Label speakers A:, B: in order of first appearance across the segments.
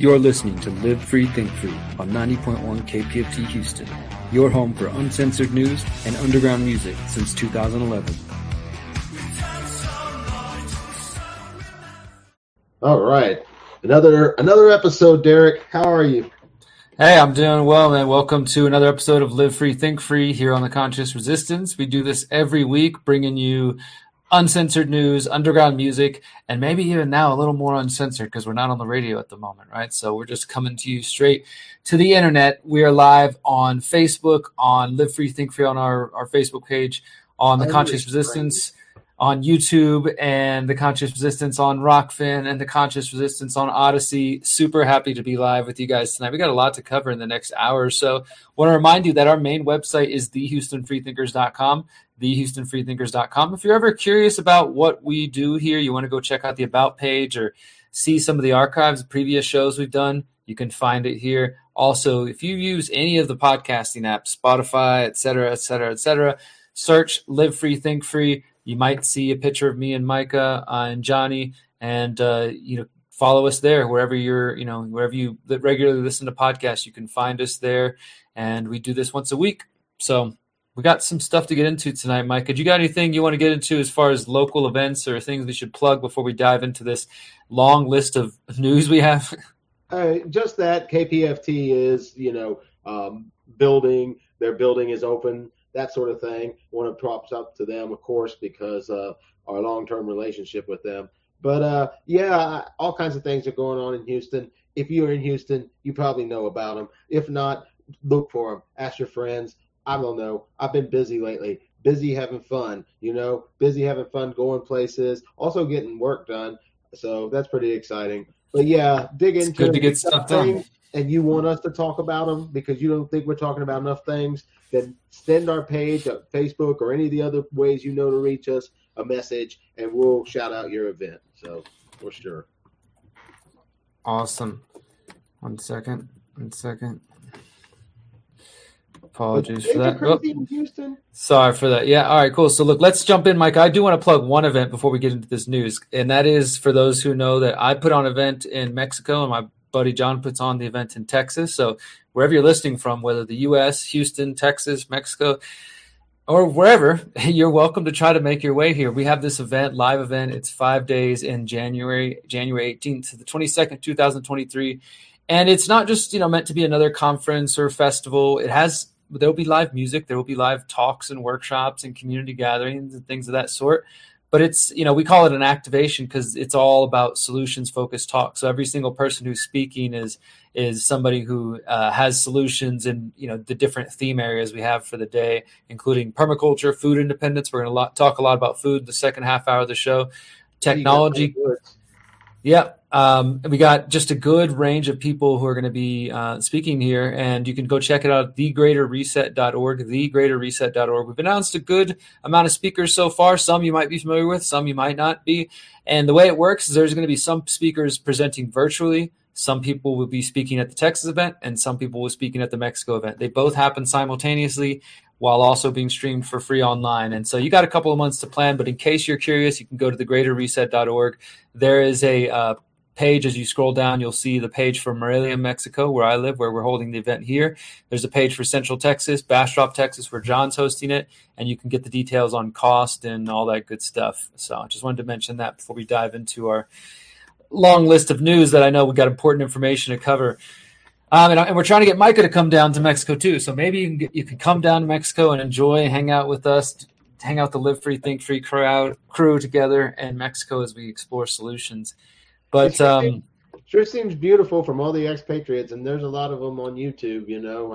A: You're listening to Live Free, Think Free on 90.1 KPFT Houston, your home for uncensored news and underground music since 2011.
B: All right. Another episode, Derek. How are you?
C: Hey, I'm doing well, man. Welcome to another episode of Live Free, Think Free here on the Conscious Resistance. We do this every week, bringing you uncensored news, underground music, and maybe even now a little more uncensored because we're not on the radio at the moment, right? So we're just coming to you straight to the internet. We are live on Facebook, on Live Free, Think Free on our Facebook page, on the Conscious Resistance, on YouTube, and the Conscious Resistance on Rockfin, and the Conscious Resistance on Odyssey. Super happy to be live with you guys tonight. We got a lot to cover in the next hour or so. Want to remind you that our main website is thehoustonfreethinkers.com, thehoustonfreethinkers.com. If you're ever curious about what we do here, you want to go check out the About page or see some of the archives of previous shows we've done, you can find it here. Also, if you use any of the podcasting apps, Spotify, et cetera, search Live Free, Think Free. You might see a picture of me and Micah and Johnny, and follow us there wherever wherever you regularly listen to podcasts. You can find us there, and we do this once a week. So we got some stuff to get into tonight, Micah. Do you got anything you want to get into as far as local events or things we should plug before we dive into this long list of news we have?
B: Just that KPFT is, building. Their building is open. That sort of thing. Want to props up to them, of course, because of our long-term relationship with them. But, all kinds of things are going on in Houston. If you're in Houston, you probably know about them. If not, look for them. Ask your friends. I don't know. I've been busy lately. Busy having fun, busy having fun going places, also getting work done. So that's pretty exciting. But, yeah, dig into it.
C: It's good to get stuff done.
B: And you want us to talk about them because you don't think we're talking about enough things, then send our page at Facebook or any of the other ways to reach us a message, and we'll shout out your event. So, for sure.
C: Awesome. One second. Apologies for that.
B: Houston.
C: Sorry for that. Yeah. All right, cool. So look, let's jump in, Mike. I do want to plug one event before we get into this news. And that is for those who know that I put on an event in Mexico and my buddy John puts on the event in Texas. So wherever you're listening from, whether the U.S., Houston, Texas, Mexico, or wherever, you're welcome to try to make your way here. We have this event, live event. It's 5 days in January 18th to the 22nd, 2023. And it's not just, meant to be another conference or festival. There'll be live music. There will be live talks and workshops and community gatherings and things of that sort. But it's, we call it an activation because it's all about solutions-focused talk. So every single person who's speaking is somebody who has solutions in, the different theme areas we have for the day, including permaculture, food independence. We're going to talk a lot about food the second half hour of the show. Technology. Yeah. We got just a good range of people who are going to be speaking here, and you can go check it out, thegreaterreset.org, thegreaterreset.org. We've announced a good amount of speakers so far. Some you might be familiar with, some you might not be. And the way it works is there's going to be some speakers presenting virtually. Some people will be speaking at the Texas event, and some people will be speaking at the Mexico event. They both happen simultaneously while also being streamed for free online. And so you got a couple of months to plan, but in case you're curious, you can go to thegreaterreset.org. There is a page. As you scroll down, you'll see the page for Morelia, Mexico, where I live, where we're holding the event here. There's a page for Central Texas, Bastrop, Texas, where John's hosting it, and you can get the details on cost and all that good stuff. So I just wanted to mention that before we dive into our long list of news that I know we got important information to cover. And we're trying to get Micah to come down to Mexico too. So maybe you can come down to Mexico and enjoy and hang out with us, hang out the Live Free, Think Free crew together in Mexico as we explore solutions. But
B: sure seems beautiful from all the expatriates, and there's a lot of them on YouTube.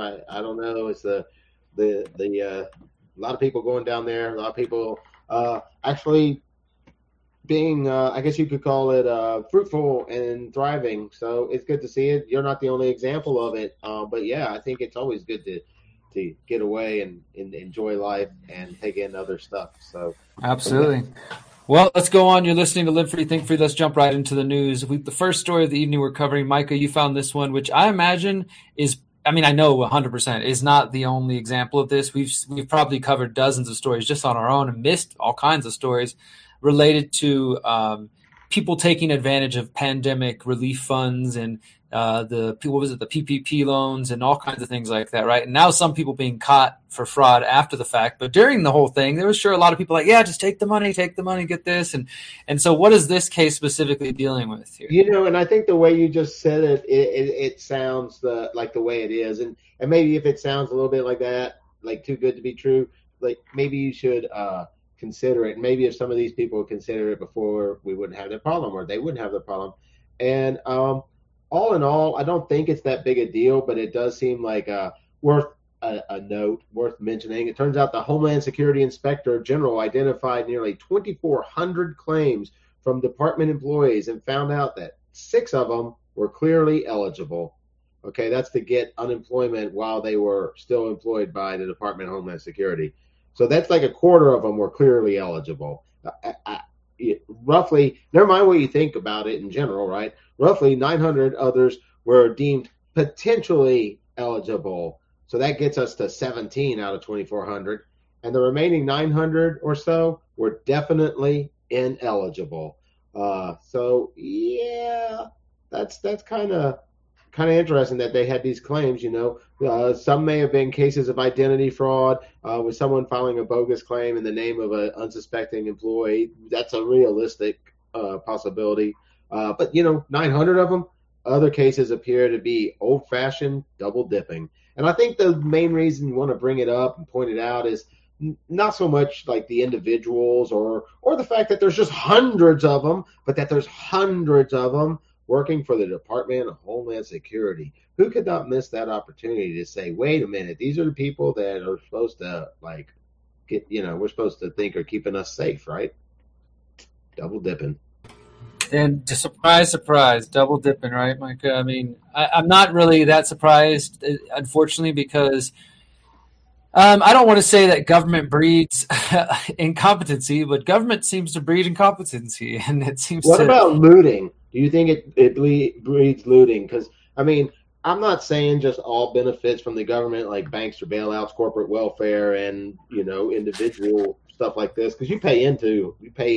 B: I don't know. It's a lot of people going down there. A lot of people actually being, I guess you could call it fruitful and thriving. So it's good to see it. You're not the only example of it, but yeah, I think it's always good to get away and enjoy life and take in other stuff. So
C: absolutely. Well, let's go on. You're listening to Live Free, Think Free. Let's jump right into the news. The first story of the evening we're covering, Micah, you found this one, which I imagine I know 100% is not the only example of this. We've probably covered dozens of stories just on our own and missed all kinds of stories related to people taking advantage of pandemic relief funds and the PPP loans and all kinds of things like that, right? And now some people being caught for fraud after the fact, but during the whole thing, there was sure a lot of people like, yeah, just take the money, get this. And so what is this case specifically dealing with here?
B: And I think the way you just said it sounds like the way it is. And maybe if it sounds a little bit like that, like too good to be true, like maybe you should consider it. Maybe if some of these people would consider it before, we wouldn't have the problem, or they wouldn't have the problem. And all in all, I don't think it's that big a deal, but it does seem like worth a note, worth mentioning. It turns out the Homeland Security Inspector General identified nearly 2,400 claims from department employees and found out that 6 of them were clearly eligible. Okay, that's to get unemployment while they were still employed by the Department of Homeland Security. So that's like a quarter of them were clearly eligible. Roughly, never mind what you think about it in general, right? Roughly 900 others were deemed potentially eligible. So that gets us to 17 out of 2,400. And the remaining 900 or so were definitely ineligible. So yeah, that's kind of interesting that they had these claims. Some may have been cases of identity fraud, with someone filing a bogus claim in the name of an unsuspecting employee. That's a realistic possibility. But 900 of them, other cases appear to be old-fashioned double dipping. And I think the main reason you want to bring it up and point it out is not so much like the individuals or the fact that there's just hundreds of them, but that there's hundreds of them working for the Department of Homeland Security. Who could not miss that opportunity to say, wait a minute, these are the people that are supposed to we're supposed to think are keeping us safe, right? Double dipping.
C: And surprise, double dipping, right, Micah? I mean, I'm not really that surprised, unfortunately, because I don't want to say that government breeds incompetency, but government seems to breed incompetency, and it seems.
B: What about looting? Do you think it breeds looting? Because I mean, I'm not saying just all benefits from the government, like banks or bailouts, corporate welfare, and individual stuff like this, because you pay into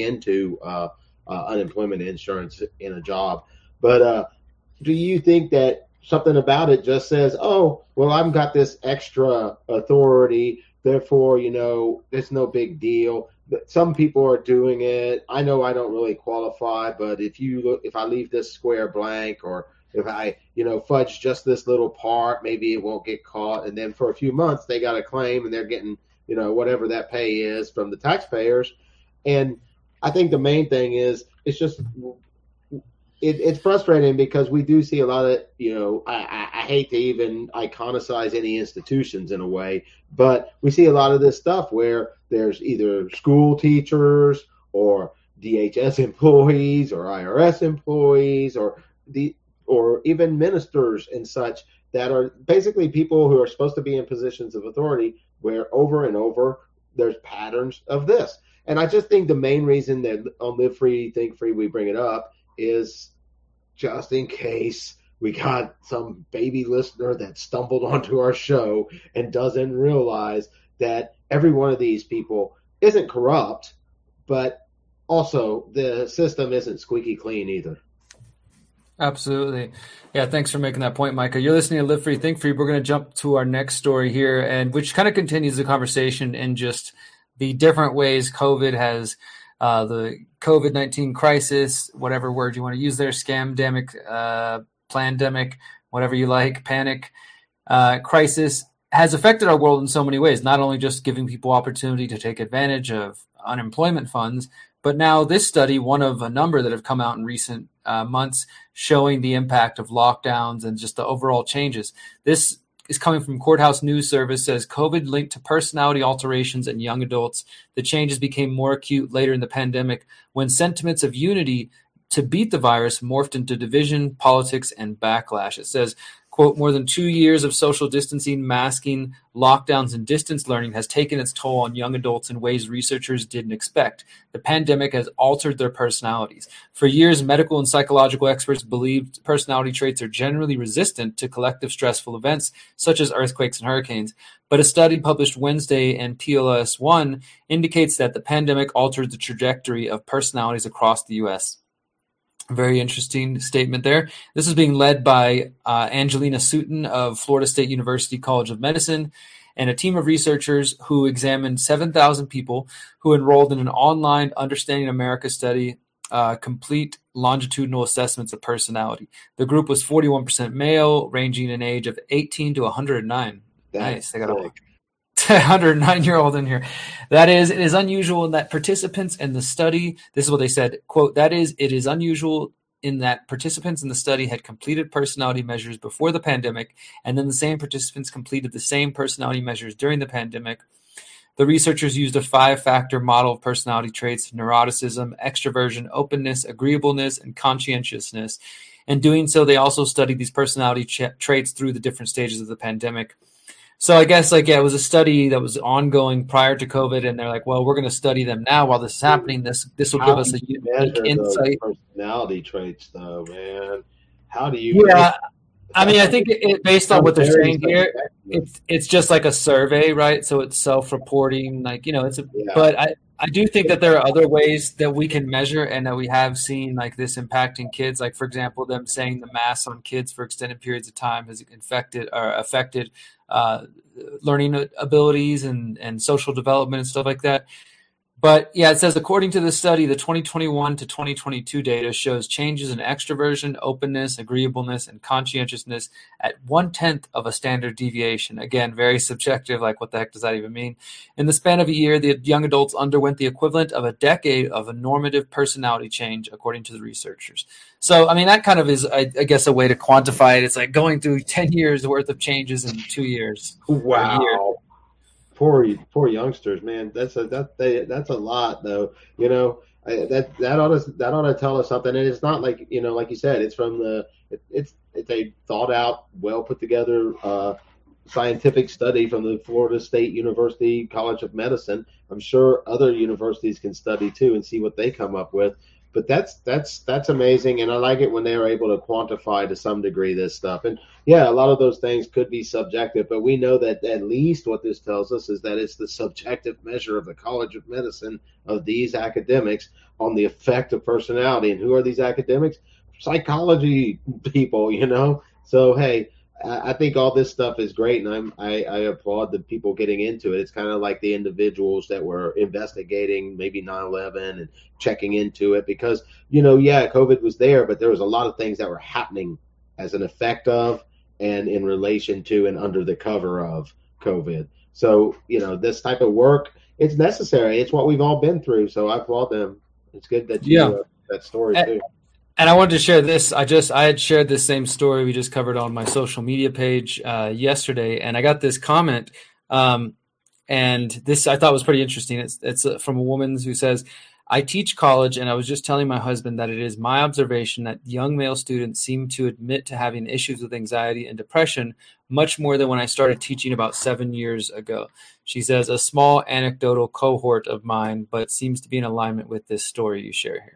B: unemployment insurance in a job. But do you think that something about it just says, oh, well, I've got this extra authority, therefore, it's no big deal? Some people are doing it. I know I don't really qualify, but if I leave this square blank, or if I, fudge just this little part, maybe it won't get caught. And then for a few months, they got a claim and they're getting, whatever that pay is from the taxpayers. And I think the main thing is it's just it's frustrating because we do see a lot of, I hate to even iconicize any institutions in a way, but we see a lot of this stuff where there's either school teachers or DHS employees or IRS employees or even ministers and such that are basically people who are supposed to be in positions of authority, where over and over there's patterns of this. And I just think the main reason that on Live Free, Think Free we bring it up is just in case we got some baby listener that stumbled onto our show and doesn't realize that every one of these people isn't corrupt, but also the system isn't squeaky clean either.
C: Absolutely. Yeah, thanks for making that point, Micah. You're listening to Live Free, Think Free. We're going to jump to our next story here, and which kind of continues the conversation in just the different ways COVID has the COVID-19 crisis, whatever word you want to use there, scamdemic, plandemic, whatever you like, panic, crisis, has affected our world in so many ways, not only just giving people opportunity to take advantage of unemployment funds, but now this study, one of a number that have come out in recent months, showing the impact of lockdowns and just the overall changes. This is coming from Courthouse News Service, says COVID linked to personality alterations in young adults. The changes became more acute later in the pandemic when sentiments of unity to beat the virus morphed into division, politics, and backlash. It says, quote, more than 2 years of social distancing, masking, lockdowns, and distance learning has taken its toll on young adults in ways researchers didn't expect. The pandemic has altered their personalities. For years, medical and psychological experts believed personality traits are generally resistant to collective stressful events, such as earthquakes and hurricanes. But a study published Wednesday in PLOS One indicates that the pandemic altered the trajectory of personalities across the U.S. Very interesting statement there. This is being led by Angelina Sutton of Florida State University College of Medicine and a team of researchers who examined 7,000 people who enrolled in an online Understanding America study, complete longitudinal assessments of personality. The group was 41% male, ranging in age of 18 to 109. Nice. They got a 109-year-old in here. That is, it is unusual in that participants in the study, this is what they said, quote, that is, it is unusual in that participants in the study had completed personality measures before the pandemic, and then the same participants completed the same personality measures during the pandemic. The researchers used a 5-factor model of personality traits: neuroticism, extroversion, openness, agreeableness, and conscientiousness. In doing so, they also studied these personality traits through the different stages of the pandemic. So I guess it was a study that was ongoing prior to COVID, and they're like, well, we're going to study them now while this is happening. This will give us a unique insight.
B: Personality traits, though, man. How do you?
C: Yeah, I mean, I think it based on what they're saying here, it's just like a survey, right? So it's self-reporting, But I do think that there are other ways that we can measure, and that we have seen this impacting kids. Like, for example, them saying the masks on kids for extended periods of time has affected learning abilities and social development and stuff like that. But yeah, it says, according to the study, the 2021 to 2022 data shows changes in extroversion, openness, agreeableness, and conscientiousness at 1/10 of a standard deviation. Again, very subjective, what the heck does that even mean? In the span of a year, the young adults underwent the equivalent of a decade of a normative personality change, according to the researchers. So, I mean, that kind of is, I guess, a way to quantify it. It's like going through 10 years worth of changes in 2 years.
B: Wow. Poor youngsters, man. That's a lot, though. That ought to tell us something. And it's not like you said, it's from it's a thought out, well put together scientific study from the Florida State University College of Medicine. I'm sure other universities can study too and see what they come up with. But that's amazing, and I like it when they are able to quantify to some degree this stuff. And yeah, a lot of those things could be subjective, but we know that at least what this tells us is that it's the subjective measure of the College of Medicine of these academics on the effect of personality. And who are these academics? Psychology people, So hey, I think all this stuff is great, and I applaud the people getting into it. It's kind of like the individuals that were investigating maybe 9/11 and checking into it because, COVID was there, but there was a lot of things that were happening as an effect of and in relation to and under the cover of COVID. So, this type of work, it's necessary. It's what we've all been through. So I applaud them. It's good that you that story too.
C: And I wanted to share this. I had shared this same story we just covered on my social media page yesterday, and I got this comment, and this I thought was pretty interesting. It's from a woman who says, I teach college, and I was just telling my husband that it is my observation that young male students seem to admit to having issues with anxiety and depression much more than when I started teaching about 7 years ago. She says, a small anecdotal cohort of mine, but seems to be in alignment with this story you share here.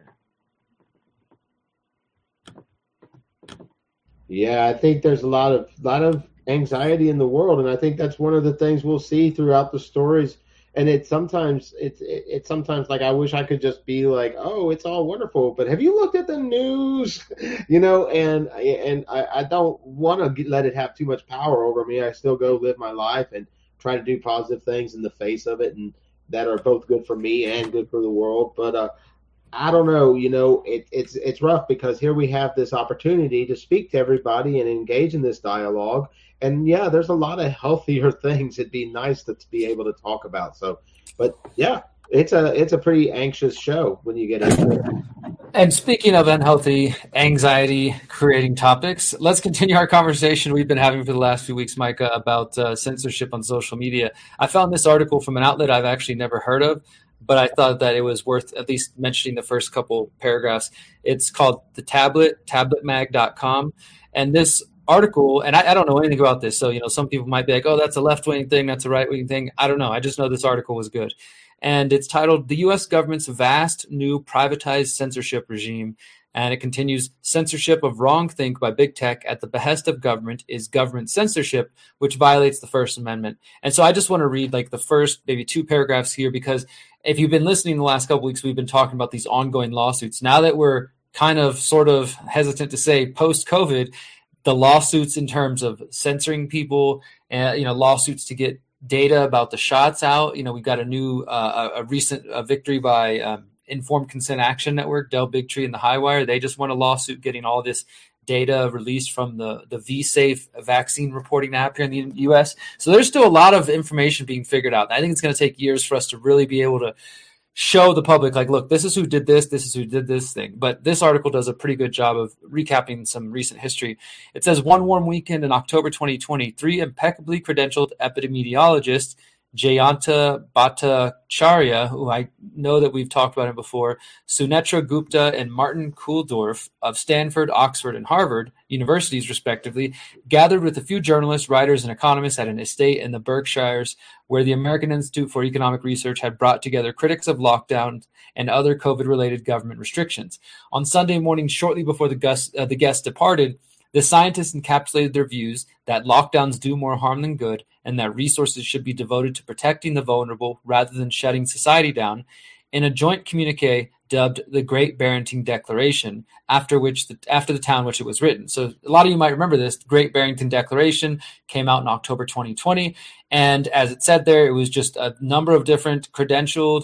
B: Yeah, I think there's a lot of anxiety in the world, and I think that's one of the things we'll see throughout the stories. And it's sometimes like I wish I could just be like, oh, it's all wonderful, but have you looked at the news? And I don't want to let it have too much power over me. I still go live my life and try to do positive things in the face of it, and that are both good for me and good for the world. But I don't know, it's rough because here we have this opportunity to speak to everybody and engage in this dialogue. And yeah, there's a lot of healthier things it'd be nice to be able to talk about. So, but yeah, it's a pretty anxious show when you get into it.
C: And speaking of unhealthy, anxiety-creating topics, let's continue our conversation we've been having for the last few weeks, Micah, about censorship on social media. I found this article from an outlet I've actually never heard of, but I thought that it was worth at least mentioning the first couple paragraphs. It's called The Tablet, tabletmag.com. And this article, and I don't know anything about this, so some people might be like, oh, that's a left-wing thing, that's a right-wing thing. I don't know. I just know this article was good. And it's titled, The U.S. Government's Vast New Privatized Censorship Regime. And it continues, censorship of wrong think by big tech at the behest of government is government censorship, which violates the First Amendment. And so I just want to read the first maybe 2 paragraphs here, because if you've been listening the last couple of weeks, we've been talking about these ongoing lawsuits. Now that we're kind of sort of hesitant to say post-COVID, the lawsuits in terms of censoring people and, lawsuits to get data about the shots out. We've got a new, a recent victory by Informed Consent Action Network, Del Bigtree and the Highwire. They just won a lawsuit getting all this data released from the vSafe vaccine reporting app here in the U.S. So there's still a lot of information being figured out. I think it's going to take years for us to really be able to show the public, like, look, this is who did this is who did this thing. But this article does a pretty good job of recapping some recent history. It says, one warm weekend in October 2020, 3 impeccably credentialed epidemiologists, Jayanta Bhattacharya, who I know that we've talked about him before, Sunetra Gupta and Martin Kulldorff of Stanford, Oxford, and Harvard universities, respectively, gathered with a few journalists, writers, and economists at an estate in the Berkshires, where the American Institute for Economic Research had brought together critics of lockdowns and other COVID-related government restrictions. On Sunday morning, shortly before the guests departed, the scientists encapsulated their views that lockdowns do more harm than good and that resources should be devoted to protecting the vulnerable rather than shutting society down in a joint communique dubbed the Great Barrington Declaration, after the town which it was written. So a lot of you might remember this. The Great Barrington Declaration came out in October 2020. And as it said there, it was just a number of different credentialed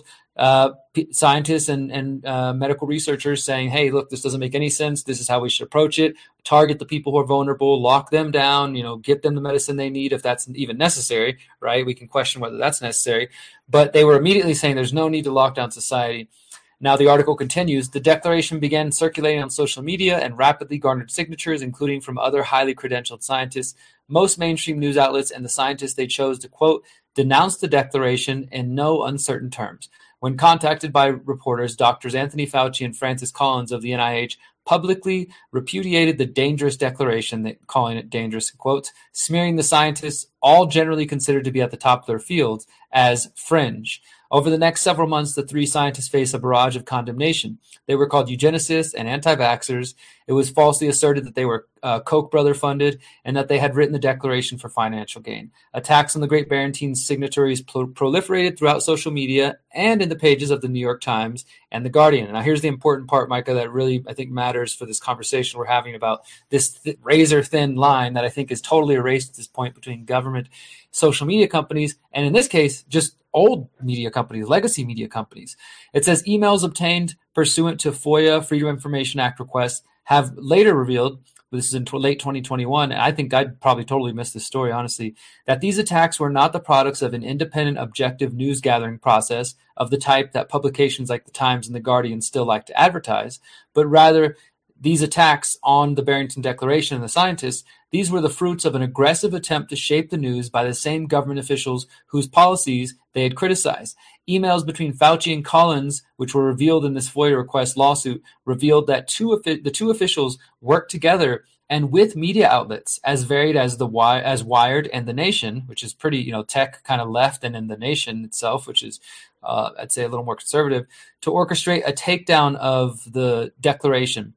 C: scientists and medical researchers saying, hey, look, this doesn't make any sense. This is how we should approach it. Target the people who are vulnerable, lock them down, get them the medicine they need if that's even necessary, right? We can question whether that's necessary. But they were immediately saying there's no need to lock down society. Now, the article continues, the declaration began circulating on social media and rapidly garnered signatures, including from other highly credentialed scientists. Most mainstream news outlets and the scientists they chose to, quote, denounced the declaration in no uncertain terms. When contacted by reporters, Drs. Anthony Fauci and Francis Collins of the NIH publicly repudiated the dangerous declaration, calling it dangerous, in quotes, smearing the scientists, all generally considered to be at the top of their fields, as fringe. Over the next several months, the 3 scientists faced a barrage of condemnation. They were called eugenicists and anti-vaxxers. It was falsely asserted that they were Koch brother funded and that they had written the declaration for financial gain. Attacks on the Great Barrington signatories proliferated throughout social media and in the pages of the New York Times and The Guardian. Now, here's the important part, Micah, that really, I think, matters for this conversation we're having about this razor-thin line that I think is totally erased at this point between government, social media companies, and in this case, just old media companies, legacy media companies. It says emails obtained pursuant to FOIA, Freedom of Information Act requests, have later revealed, this is in late 2021, and I think I'd probably totally missed this story, honestly, that these attacks were not the products of an independent, objective news gathering process of the type that publications like The Times and The Guardian still like to advertise, but rather these attacks on the Barrington Declaration and the scientists, these were the fruits of an aggressive attempt to shape the news by the same government officials whose policies they had criticized. Emails between Fauci and Collins, which were revealed in this FOIA request lawsuit, revealed that the two officials worked together and with media outlets as varied as Wired and The Nation, which is pretty, tech kind of left, and in The Nation itself, which is, I'd say, a little more conservative, to orchestrate a takedown of the declaration.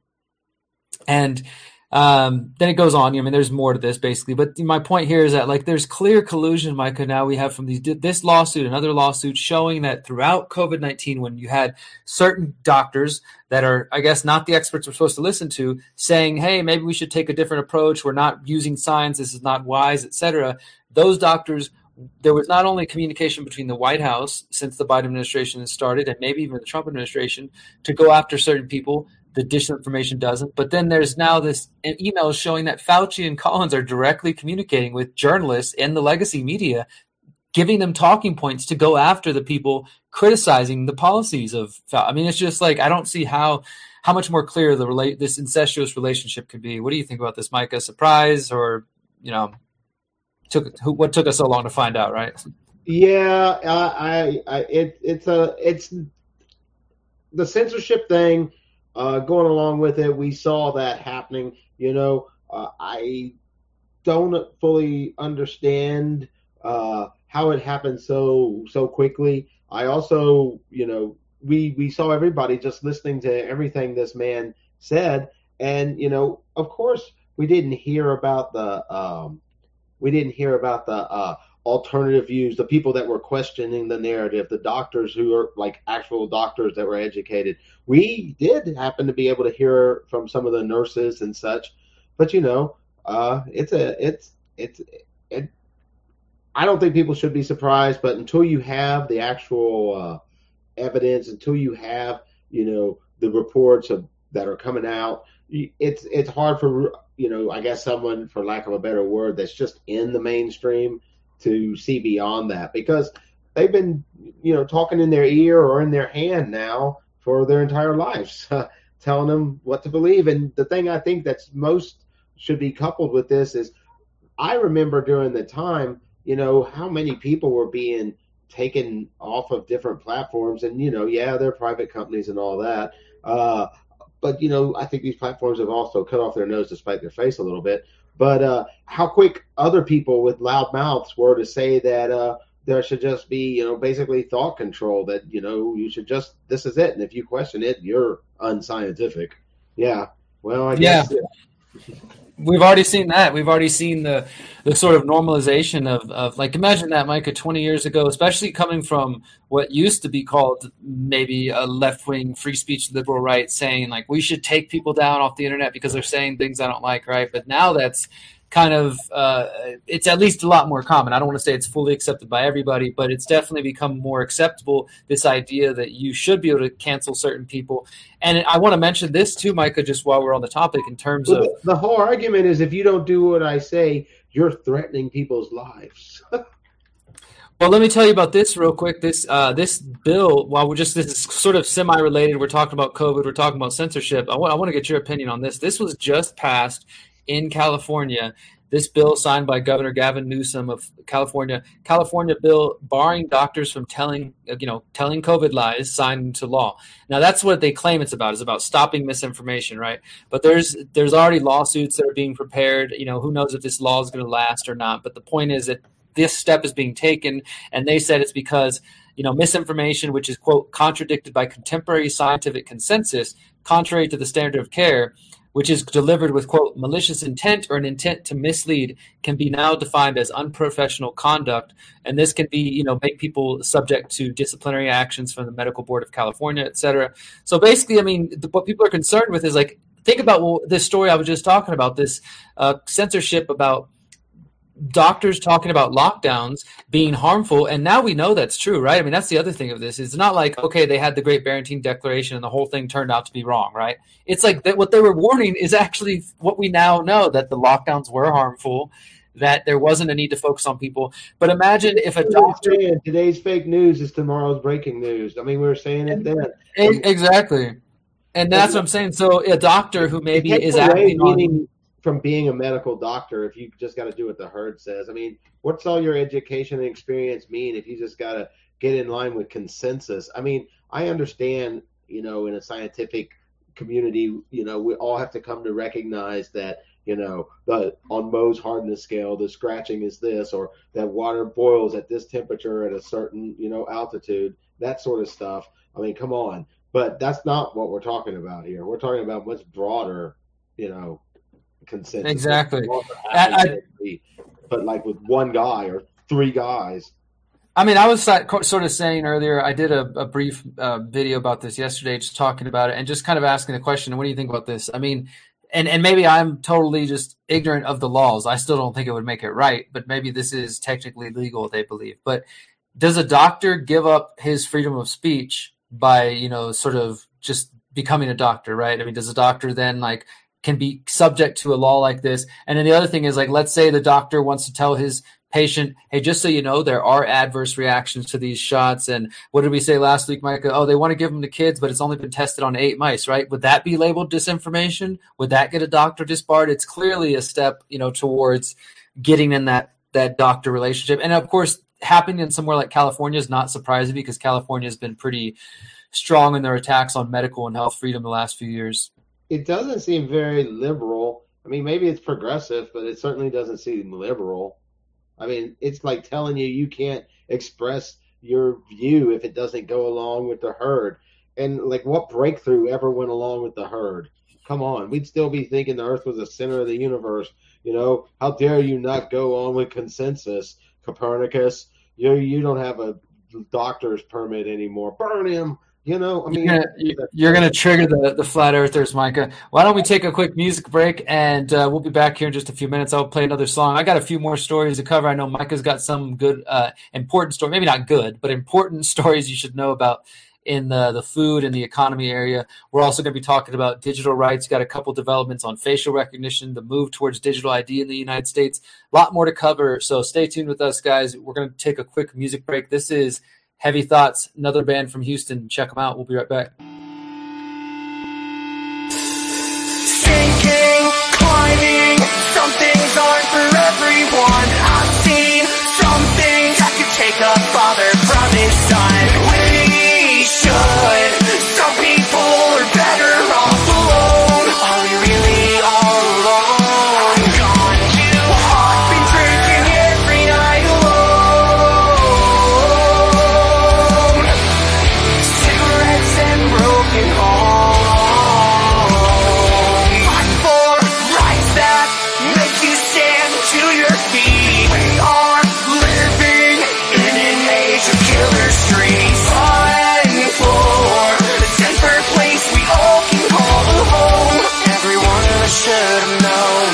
C: And then it goes on. There's more to this basically, but my point here is that there's clear collusion, Micah. Now we have from this lawsuit and other lawsuits showing that throughout COVID-19, when you had certain doctors that are, I guess, not the experts we're supposed to listen to, saying, "Hey, maybe we should take a different approach. We're not using science. This is not wise," etc. Those doctors. There was not only communication between the White House since the Biden administration has started, and maybe even the Trump administration, to go after certain people. The disinformation doesn't. But then there's now this email showing that Fauci and Collins are directly communicating with journalists in the legacy media, giving them talking points to go after the people criticizing the policies of Fauci. It's just I don't see how much more clear this incestuous relationship could be. What do you think about this, Micah? Surprise, or what took us so long to find out, right?
B: Yeah, it's the censorship thing. Going along with it, we saw that happening. I don't fully understand how it happened so quickly. I also, we saw everybody just listening to everything this man said, and of course, we didn't hear about the alternative views, the people that were questioning the narrative, the doctors who are like actual doctors that were educated. We did happen to be able to hear from some of the nurses and such, but I don't think people should be surprised, but until you have the actual evidence, until you have, the reports that are coming out, it's hard for, I guess someone, for lack of a better word, that's just in the mainstream to see beyond that, because they've been, talking in their ear or in their hand now for their entire lives, telling them what to believe. And the thing I think that's most should be coupled with this is, I remember during the time, how many people were being taken off of different platforms, and they're private companies and all that, but I think these platforms have also cut off their nose to spite their face a little bit. But how quick other people with loud mouths were to say that there should just be, basically thought control, that you should just, this is it, and if you question it, you're unscientific. Yeah, well, I guess.
C: Yeah. We've already seen that. We've already seen the sort of normalization of like, imagine that, Micah, 20 years ago, especially coming from what used to be called maybe a left-wing free speech liberal right, saying like we should take people down off the internet because they're saying things I don't like, right? But now that's kind of it's at least a lot more common. I don't want to say it's fully accepted by everybody, but it's definitely become more acceptable, this idea that you should be able to cancel certain people. And I want to mention this too, Micah, just while we're on the topic, in terms of
B: the whole argument is, if you don't do what I say, you're threatening people's lives.
C: Well, let me tell you about this real quick. This bill, this is sort of semi-related. We're talking about COVID. We're talking about censorship. I want to get your opinion on this. This was just passed in California. This bill signed by Governor Gavin Newsom of California bill barring doctors from telling COVID lies, signed into law. Now that's what they claim it's about. It's about stopping misinformation, right? But there's already lawsuits that are being prepared. Who knows if this law is going to last or not. But the point is that this step is being taken, and they said it's because misinformation, which is, quote, contradicted by contemporary scientific consensus, contrary to the standard of care, which is delivered with, quote, malicious intent or an intent to mislead, can be now defined as unprofessional conduct. And this can be, make people subject to disciplinary actions from the Medical Board of California, et cetera. So basically, what people are concerned with is, like, think about this story I was just talking about, this censorship about doctors talking about lockdowns being harmful, and now we know that's true, right? That's the other thing of this. It's not like, okay, they had the Great Barrington Declaration and the whole thing turned out to be wrong, right? It's like that what they were warning is actually what we now know, that the lockdowns were harmful, that there wasn't a need to focus on people. But imagine if a doctor...
B: Today's fake news is tomorrow's breaking news. We were saying it then.
C: Exactly. And that's what I'm saying. So a doctor who maybe is acting on...
B: from being a medical doctor, if you just got to do what the herd says. What's all your education and experience mean if you just got to get in line with consensus? I understand, in a scientific community, we all have to come to recognize that, on Mohs hardness scale, the scratching is this, or that water boils at this temperature at a certain, altitude, that sort of stuff. Come on. But that's not what we're talking about here. We're talking about much broader, consensus.
C: Exactly.
B: But like with one guy or three guys.
C: I was sort of saying earlier, I did a brief video about this yesterday, just talking about it and just kind of asking the question, what do you think about this? And maybe I'm totally just ignorant of the laws. I still don't think it would make it right, but maybe this is technically legal, they believe. But does a doctor give up his freedom of speech by, sort of just becoming a doctor, right? Does a doctor then can be subject to a law like this? And then the other thing is, let's say the doctor wants to tell his patient, hey, just so you know, there are adverse reactions to these shots. And what did we say last week, Micah? Oh, they want to give them to kids, but it's only been tested on 8 mice, right? Would that be labeled disinformation? Would that get a doctor disbarred? It's clearly a step, towards getting in that doctor relationship. And of course, happening in somewhere like California is not surprising, because California has been pretty strong in their attacks on medical and health freedom the last few years.
B: It doesn't seem very liberal. Maybe it's progressive, but it certainly doesn't seem liberal. It's like telling you can't express your view if it doesn't go along with the herd. And what breakthrough ever went along with the herd? Come on, we'd still be thinking the earth was the center of the universe. How dare you not go on with consensus? Copernicus. You don't have a doctor's permit anymore. Burn him. You know, I mean,
C: you're gonna trigger the flat earthers, Micah. Why don't we take a quick music break, and we'll be back here in just a few minutes. I'll play another song. I got a few more stories to cover. I know Micah's got some good, important stories. Maybe not good, but important stories you should know about in the food and the economy area. We're also going to be talking about digital rights. Got a couple developments on facial recognition, the move towards digital ID in the United States. A lot more to cover, so stay tuned with us, guys. We're going to take a quick music break. This is Heavy Thoughts, another band from Houston. Check them out. We'll be right back.
D: Sinking, climbing, some things aren't for everyone. I've seen some things that could take a father from his son. We should. Some people are better off alone. Are we really all alone? I'm gone too hot, been drinking every night alone. Cigarettes and broken homes. Fight for rights that make you stand to your feet. We are living in an age of killer streets. Fighting for the safer place we all can call home. Every one of us should have known.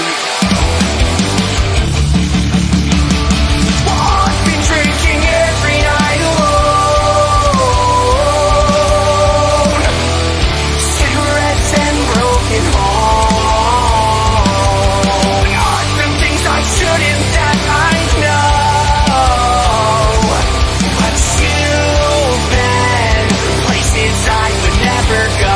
D: I've been drinking every night alone. Cigarettes and broken home. I've done things I shouldn't that I know. But you've been places I would never go.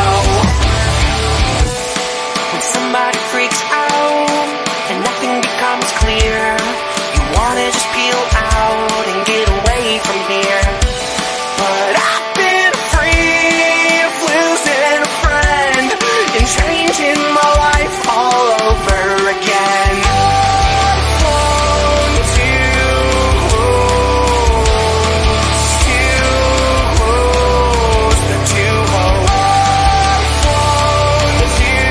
D: When somebody freaks out and nothing becomes clear, you wanna just peel out and get away from here. But I've been afraid of losing a friend and changing my life all over again. I've flown too close, but too low. I've flown too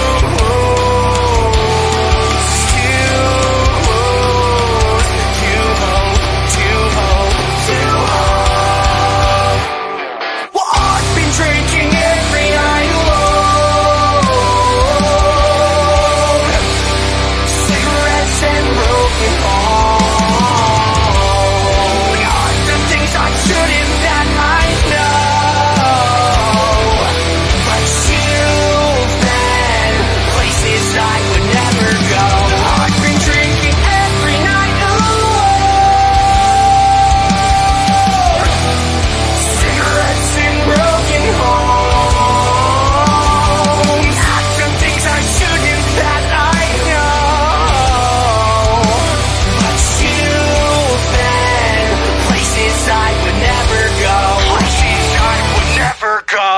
D: well, I've been drinking every night alone. Cigarettes and broken home. I've done things I shouldn't that I know. But you've been places I would never go. I've been drinking every night alone. Cigarettes and broken homes. I've done things I shouldn't that I know. But you've been places I would never go. Places I would never go.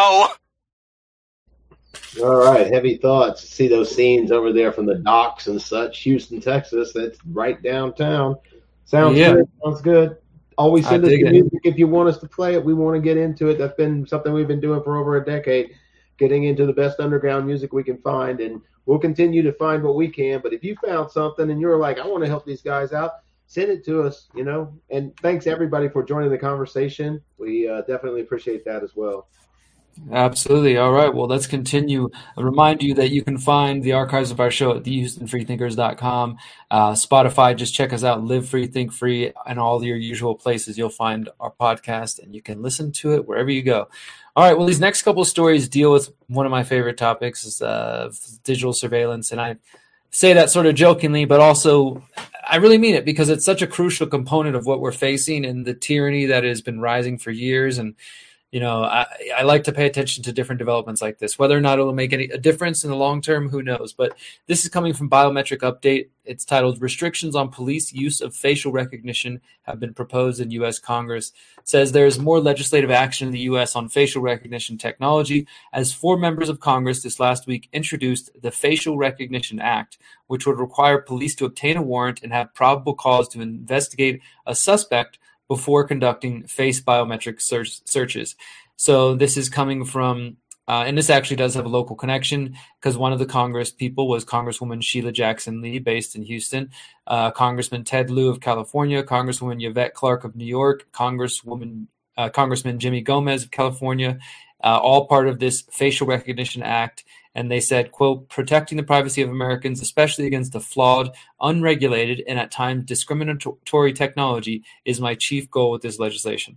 B: all right, Heavy Thoughts. See those scenes over there from the docks and such. Houston, Texas. That's right downtown. Sounds
C: Yeah.
B: good. Sounds good. Always send
C: I
B: us
C: dig
B: the
C: it.
B: music if you want us to play it. We want to get into it. That's been something we've been doing for over a decade, getting into the best underground music we can find, and we'll continue to find what we can. But if you found something and you're like, I want to help these guys out, send it to us, you know. And thanks everybody for joining the conversation. We definitely appreciate that as well.
C: Absolutely. All right. Well, let's continue. I remind you that you can find the archives of our show at thehoustonfreethinkers.com. Spotify, just check us out, Live Free, Think Free, and all your usual places. You'll find our podcast, and you can listen to it wherever you go. All right. Well, these next couple of stories deal with one of my favorite topics, is digital surveillance. And I say that sort of jokingly, but also I really mean it, because it's such a crucial component of what we're facing and the tyranny that has been rising for years. And you know, I like to pay attention to different developments like this. Whether or not it'll make a difference in the long term, who knows? But this is coming from Biometric Update. It's titled "Restrictions on Police Use of Facial Recognition Have Been Proposed in U.S. Congress." It says there is more legislative action in the U.S. on facial recognition technology, as 4 members of Congress this last week introduced the Facial Recognition Act, which would require police to obtain a warrant and have probable cause to investigate a suspect before conducting face biometric searches. So this is coming from And this actually does have a local connection because one of the Congress people was Congresswoman Sheila Jackson Lee, based in Houston, Congressman Ted Lieu of California, Congresswoman Yvette Clarke of New York, Congressman Jimmy Gomez of California, all part of this Facial Recognition Act. And they said, quote, protecting the privacy of Americans, especially against the flawed, unregulated, and at times discriminatory technology, is my chief goal with this legislation.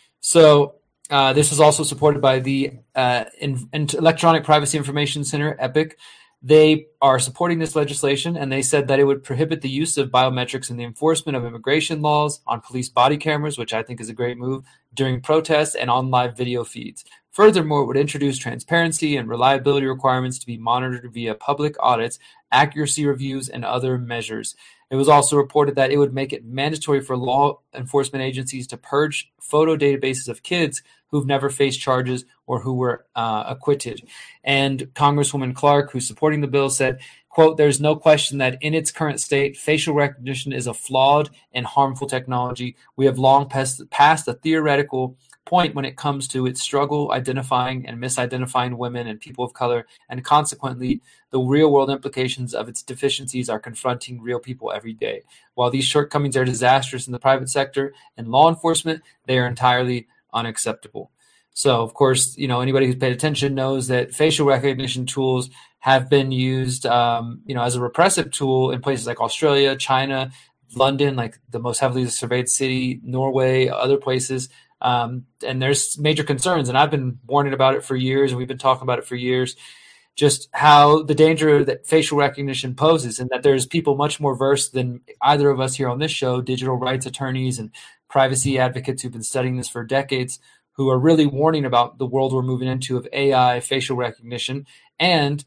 C: So this is also supported by the Electronic Privacy Information Center, EPIC. They are supporting this legislation, and they said that it would prohibit the use of biometrics in the enforcement of immigration laws, on police body cameras, which I think is a great move, during protests, and on live video feeds. Furthermore, it would introduce transparency and reliability requirements to be monitored via public audits, accuracy reviews, and other measures. It was also reported that it would make it mandatory for law enforcement agencies to purge photo databases of kids who've never faced charges or who were acquitted. And Congresswoman Clarke, who's supporting the bill, said, quote, there's no question that in its current state, facial recognition is a flawed and harmful technology. We have long passed the theoretical point when it comes to its struggle identifying and misidentifying women and people of color, and consequently, the real-world implications of its deficiencies are confronting real people every day. While these shortcomings are disastrous in the private sector and law enforcement, they are entirely unacceptable. So, of course, anybody who's paid attention knows that facial recognition tools have been used, as a repressive tool in places like Australia, China, London, like the most heavily surveyed city, Norway, other places. And there's major concerns, and I've been warning about it for years, and we've been talking about it for years, just how the danger that facial recognition poses, and that there's people much more versed than either of us here on this show, digital rights attorneys and privacy advocates who've been studying this for decades, who are really warning about the world we're moving into of AI, facial recognition, and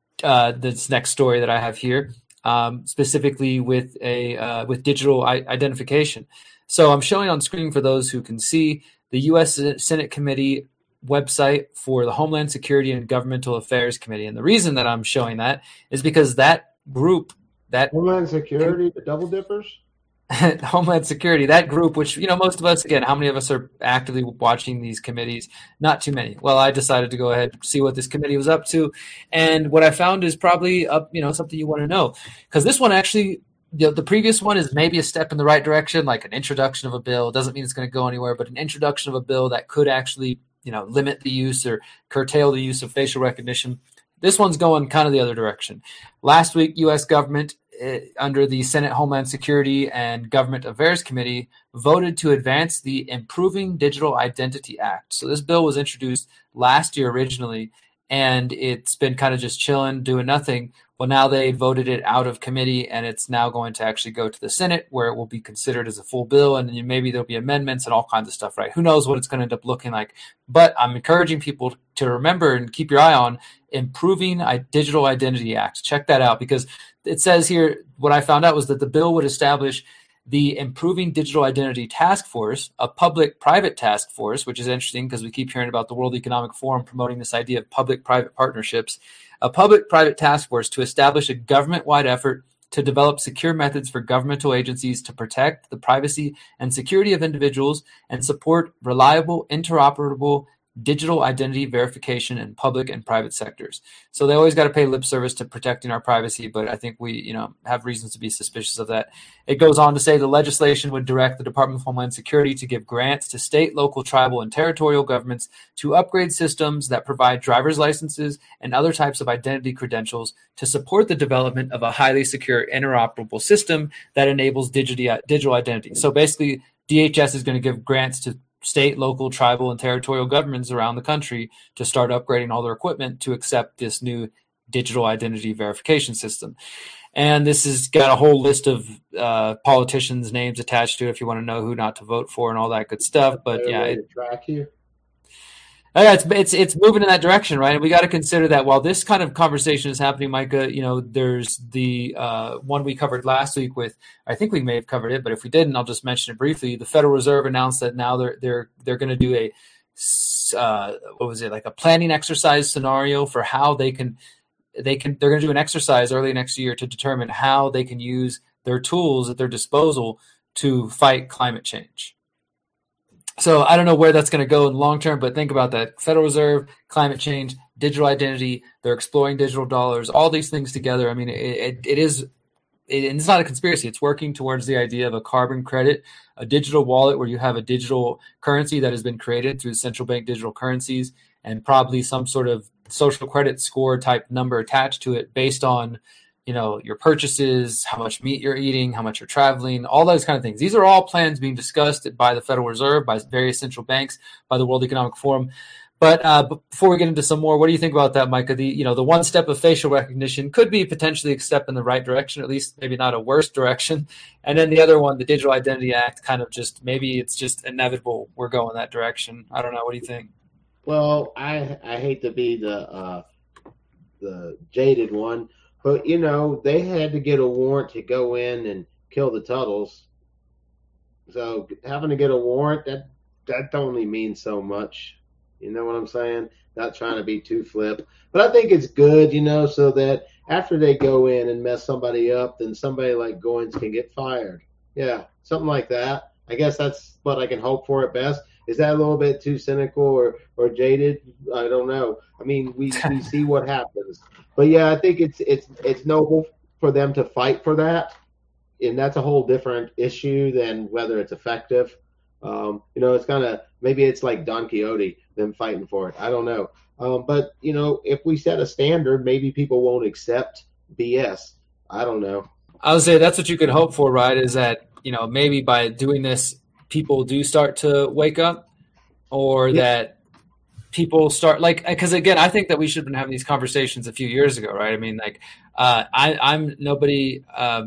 C: this next story that I have here, specifically with digital identification. So I'm showing on screen for those who can see the U.S. Senate Committee website for the Homeland Security and Governmental Affairs Committee. And the reason that I'm showing that is because that group, that
B: Homeland Security, the Double Dippers?
C: Homeland Security, that group, which, most of us, again, how many of us are actively watching these committees? Not too many. Well, I decided to go ahead and see what this committee was up to. And what I found is probably something you want to know. Because this one actually, the previous one is maybe a step in the right direction, like an introduction of a bill. It doesn't mean it's going to go anywhere, but an introduction of a bill that could actually, limit the use or curtail the use of facial recognition. This one's going kind of the other direction. Last week, U.S. government, under the Senate Homeland Security and Government Affairs Committee, voted to advance the Improving Digital Identity Act. So this bill was introduced last year originally, and it's been kind of just chilling, doing nothing. Well, now they voted it out of committee, and it's now going to actually go to the Senate, where it will be considered as a full bill, and then maybe there'll be amendments and all kinds of stuff, right? Who knows what it's going to end up looking like. But I'm encouraging people to remember and keep your eye on Improving Digital Identity Act. Check that out, because it says here, what I found out was that the bill would establish the Improving Digital Identity Task Force, a public-private task force, which is interesting because we keep hearing about the World Economic Forum promoting this idea of public-private partnerships, a public-private task force to establish a government-wide effort to develop secure methods for governmental agencies to protect the privacy and security of individuals and support reliable, interoperable digital identity verification in public and private sectors. So they always got to pay lip service to protecting our privacy, but I think we, have reasons to be suspicious of that. It goes on to say the legislation would direct the Department of Homeland Security to give grants to state, local, tribal, and territorial governments to upgrade systems that provide driver's licenses and other types of identity credentials to support the development of a highly secure, interoperable system that enables digital identity. So basically, DHS is going to give grants to state, local, tribal, and territorial governments around the country to start upgrading all their equipment to accept this new digital identity verification system. And this has got a whole list of politicians' names attached to it if you want to know who not to vote for and all that good stuff. But yeah,
B: track you.
C: Yeah, it's moving in that direction, right? And we got to consider that while this kind of conversation is happening, Micah, there's the one we covered last week with, I think we may have covered it, but if we didn't, I'll just mention it briefly. The Federal Reserve announced that now they're going to do a like a planning exercise scenario for how they're going to do an exercise early next year to determine how they can use their tools at their disposal to fight climate change. So I don't know where that's going to go in the long term, but think about that. Federal Reserve, climate change, digital identity, they're exploring digital dollars, all these things together. I mean, and it's not a conspiracy. It's working towards the idea of a carbon credit, a digital wallet where you have a digital currency that has been created through central bank digital currencies and probably some sort of social credit score type number attached to it based on, your purchases, how much meat you're eating, how much you're traveling, all those kind of things. These are all plans being discussed by the Federal Reserve, by various central banks, by the World Economic Forum. But before we get into some more, what do you think about that, Micah? The one step of facial recognition could be potentially a step in the right direction, at least maybe not a worse direction. And then the other one, the Digital Identity Act, kind of just maybe it's just inevitable we're going that direction. I don't know. What do you think?
B: Well, I hate to be the jaded one, but they had to get a warrant to go in and kill the Tuttles. So having to get a warrant, that only means so much. You know what I'm saying? Not trying to be too flip. But I think it's good, so that after they go in and mess somebody up, then somebody like Goins can get fired. Yeah, something like that. I guess that's what I can hope for at best. Is that a little bit too cynical or jaded? I don't know. I mean, we see what happens. But yeah, I think it's noble for them to fight for that. And that's a whole different issue than whether it's effective. It's kind of, maybe it's like Don Quixote, them fighting for it. I don't know. But if we set a standard, maybe people won't accept BS. I don't know.
C: I would say that's what you could hope for, right? Is that, maybe by doing this, people do start to wake up, or that people start because again, I think that we should have been having these conversations a few years ago, right? I mean, I'm nobody,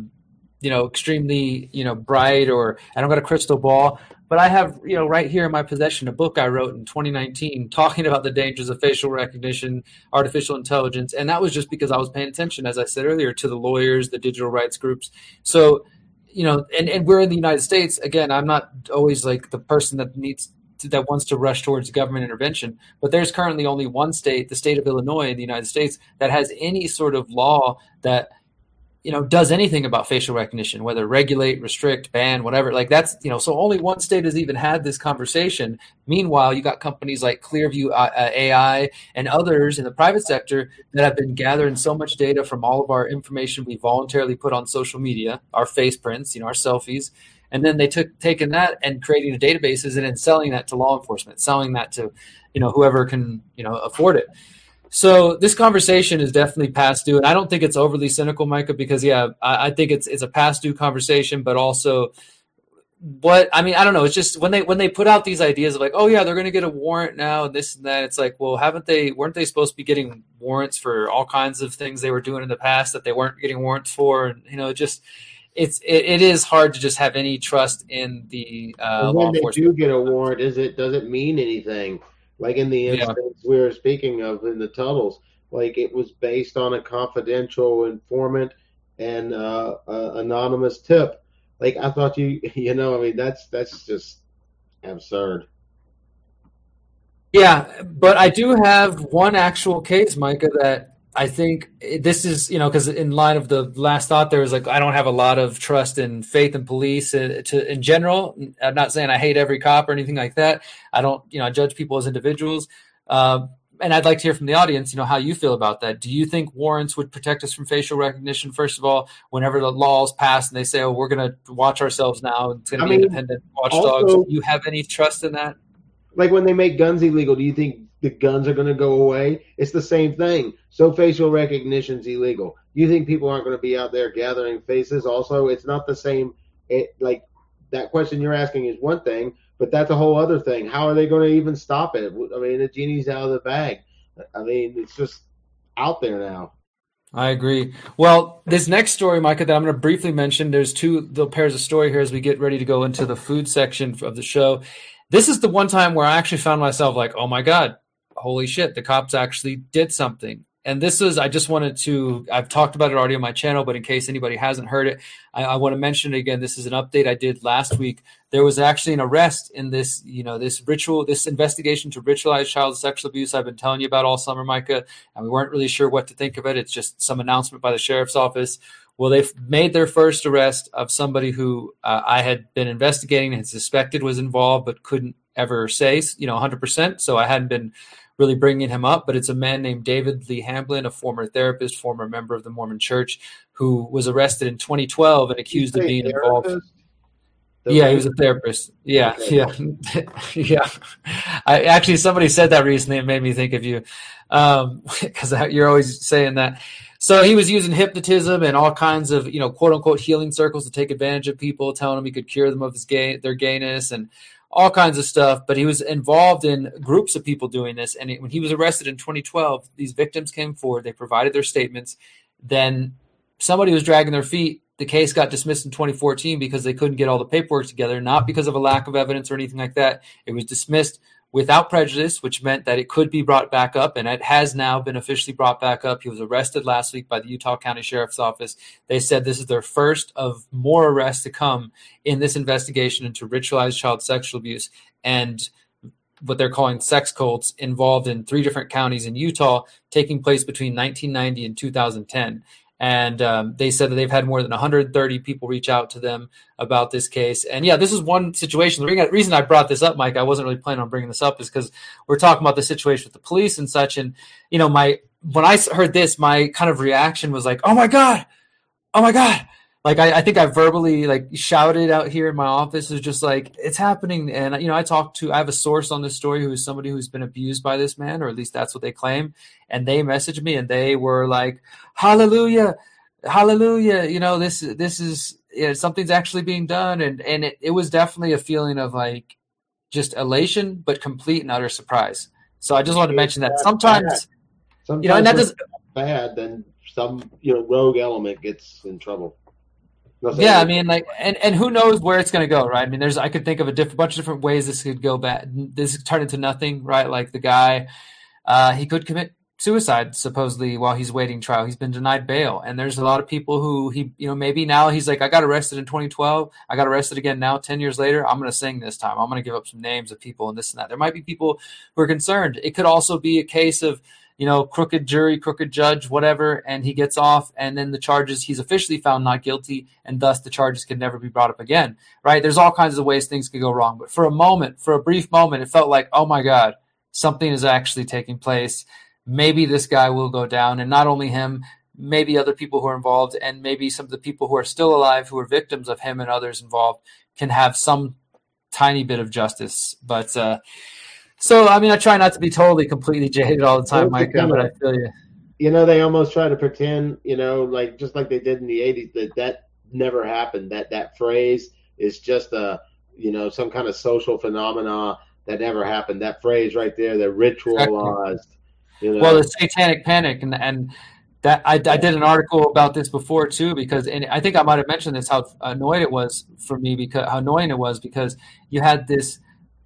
C: extremely, bright, or I don't got a crystal ball, but I have, right here in my possession, a book I wrote in 2019 talking about the dangers of facial recognition, artificial intelligence. And that was just because I was paying attention, as I said earlier, to the lawyers, the digital rights groups. So, and we're in the United States. Again, I'm not always like the person that wants to rush towards government intervention, but there's currently only one state, the state of Illinois in the United States, that has any sort of law that does anything about facial recognition, whether regulate, restrict, ban, whatever. Like that's, so only one state has even had this conversation. Meanwhile, you got companies like Clearview AI and others in the private sector that have been gathering so much data from all of our information we voluntarily put on social media, our face prints, our selfies. And then they taking that and creating the databases and then selling that to law enforcement, selling that to, whoever can, afford it. So this conversation is definitely past due, and I don't think it's overly cynical, Micah, because I think it's a past due conversation, but also I don't know. It's just when they put out these ideas of like, oh yeah, they're going to get a warrant now and this and that. It's like, well, weren't they supposed to be getting warrants for all kinds of things they were doing in the past that they weren't getting warrants for? And it is hard to just have any trust in the law enforcement. When
B: they do get a warrant, does it mean anything? Like in the instance we were speaking of in the Tuttles, like it was based on a confidential informant and anonymous tip. Like I thought that's just absurd.
C: Yeah, but I do have one actual case, Micah, that I think this is, because in line of the last thought, there was like, I don't have a lot of trust and faith in police in general. I'm not saying I hate every cop or anything like that. I don't, I judge people as individuals. And I'd like to hear from the audience, how you feel about that. Do you think warrants would protect us from facial recognition? First of all, whenever the law is passed and they say, oh, we're going to watch ourselves now, it's going to be independent watchdogs. Do you have any trust in that?
B: Like when they make guns illegal, do you think the guns are going to go away? It's the same thing. So facial recognition's illegal. You think people aren't going to be out there gathering faces? Also, it's not the same. Like that question you're asking is one thing, but that's a whole other thing. How are they going to even stop it? I mean, the genie's out of the bag. I mean, it's just out there now.
C: I agree. Well, this next story, Micah, that I'm going to briefly mention, there's two little pairs of story here as we get ready to go into the food section of the show. This is the one time where I actually found myself like, oh my God, holy shit, the cops actually did something. And this is, I've talked about it already on my channel, but in case anybody hasn't heard it, I want to mention it again. This is an update I did last week. There was actually an arrest in this, this investigation to ritualized child sexual abuse I've been telling you about all summer, Micah, and we weren't really sure what to think of it. It's just some announcement by the sheriff's office. Well, they've made their first arrest of somebody who I had been investigating and suspected was involved, but couldn't ever say, 100%. So I hadn't been really bringing him up, but it's a man named David Lee Hamblin, a former therapist, former member of the Mormon Church, who was arrested in 2012 and accused of being involved. Yeah, he was a therapist. Yeah, okay. Yeah. Somebody said that recently. It made me think of you, because you're always saying that. So he was using hypnotism and all kinds of, quote unquote healing circles to take advantage of people, telling them he could cure them of their gayness and all kinds of stuff. But he was involved in groups of people doing this. And when he was arrested in 2012, these victims came forward. They provided their statements. Then somebody was dragging their feet. The case got dismissed in 2014 because they couldn't get all the paperwork together, not because of a lack of evidence or anything like that. It was dismissed without prejudice, which meant that it could be brought back up, and it has now been officially brought back up. He was arrested last week by the Utah County Sheriff's Office. They said this is their first of more arrests to come in this investigation into ritualized child sexual abuse and what they're calling sex cults involved in 3 different counties in Utah, taking place between 1990 and 2010. And they said that they've had more than 130 people reach out to them about this case. And yeah, this is one situation. The reason I brought this up, Mike, I wasn't really planning on bringing this up, is because we're talking about the situation with the police and such. And, when I heard this, my kind of reaction was like, oh my God. Like, I think I verbally shouted out here in my office. It was just like, it's happening. And, I have a source on this story who is somebody who's been abused by this man, or at least that's what they claim. And they messaged me and they were like, hallelujah, this is, something's actually being done. And it was definitely a feeling of like just elation, but complete and utter surprise. So I just wanted to mention that sometimes and that doesn't
B: bad, then some, rogue element gets in trouble.
C: Yeah, I mean, and who knows where it's going to go, right? I mean, I could think of bunch of different ways this could go bad. This could turn into nothing, right? Like the guy, he could commit suicide supposedly while he's waiting trial. He's been denied bail, and there's a lot of people who maybe now he's like, I got arrested in 2012, I got arrested again now 10 years later. I'm going to sing this time. I'm going to give up some names of people and this and that. There might be people who are concerned. It could also be a case of crooked jury, crooked judge, whatever, and he gets off, and then the charges, he's officially found not guilty, and thus the charges can never be brought up again, right? There's all kinds of ways things could go wrong. But for a brief moment, it felt like, oh my God, something is actually taking place. Maybe this guy will go down, and not only him, maybe other people who are involved, and maybe some of the people who are still alive, who are victims of him and others involved, can have some tiny bit of justice. But, so, I mean, I try not to be totally, completely jaded all the time, Micah, but I feel you.
B: They almost try to pretend, just like they did in the 80s, that never happened. That phrase is just some kind of social phenomena that never happened. That phrase right there, they're ritualized.
C: Well, the satanic panic, and that I did an article about this before too, because I think I might have mentioned this, how annoying it was because you had this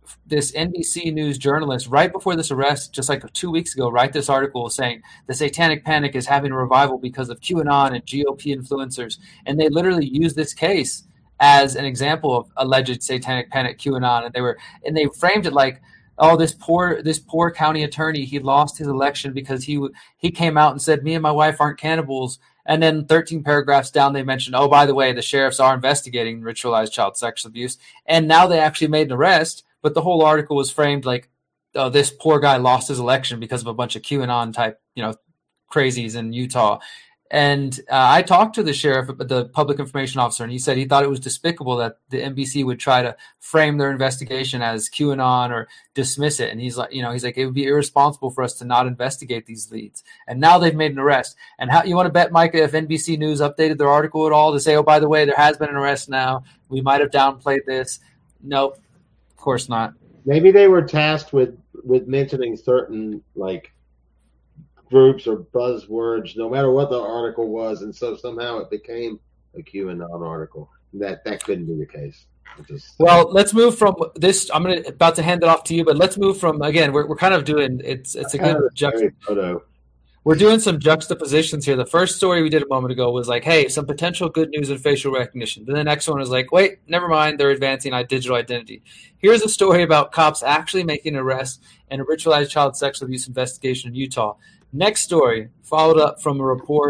C: NBC News journalist right before this arrest, just like 2 weeks ago, write this article saying the satanic panic is having a revival because of QAnon and GOP influencers. And they literally used this case as an example of alleged satanic panic QAnon. And they framed it like, oh, this poor county attorney, he lost his election because he came out and said, me and my wife aren't cannibals. And then 13 paragraphs down, they mentioned, oh, by the way, the sheriffs are investigating ritualized child sexual abuse. And now they actually made an arrest. But the whole article was framed like, oh, this poor guy lost his election because of a bunch of QAnon type, crazies in Utah. And I talked to the sheriff, the public information officer, and he said he thought it was despicable that the NBC would try to frame their investigation as QAnon or dismiss it. And he's like, it would be irresponsible for us to not investigate these leads. And now they've made an arrest. And how you want to bet, Micah, if NBC News updated their article at all to say, oh, by the way, there has been an arrest now. We might have downplayed this. Nope. Of course not.
B: Maybe they were tasked with mentioning certain groups or buzzwords, no matter what the article was, and so somehow it became a QAnon article. That couldn't be the case.
C: Well, let's move from this. I'm about to hand it off to you, but let's move from, again, we're kind of doing it's a good we're doing some juxtapositions here. The first story we did a moment ago was like, hey, some potential good news in facial recognition. Then the next one was like, wait, never mind, they're advancing digital identity. Here's a story about cops actually making an arrest in a ritualized child sexual abuse investigation in Utah. Next story followed up from a report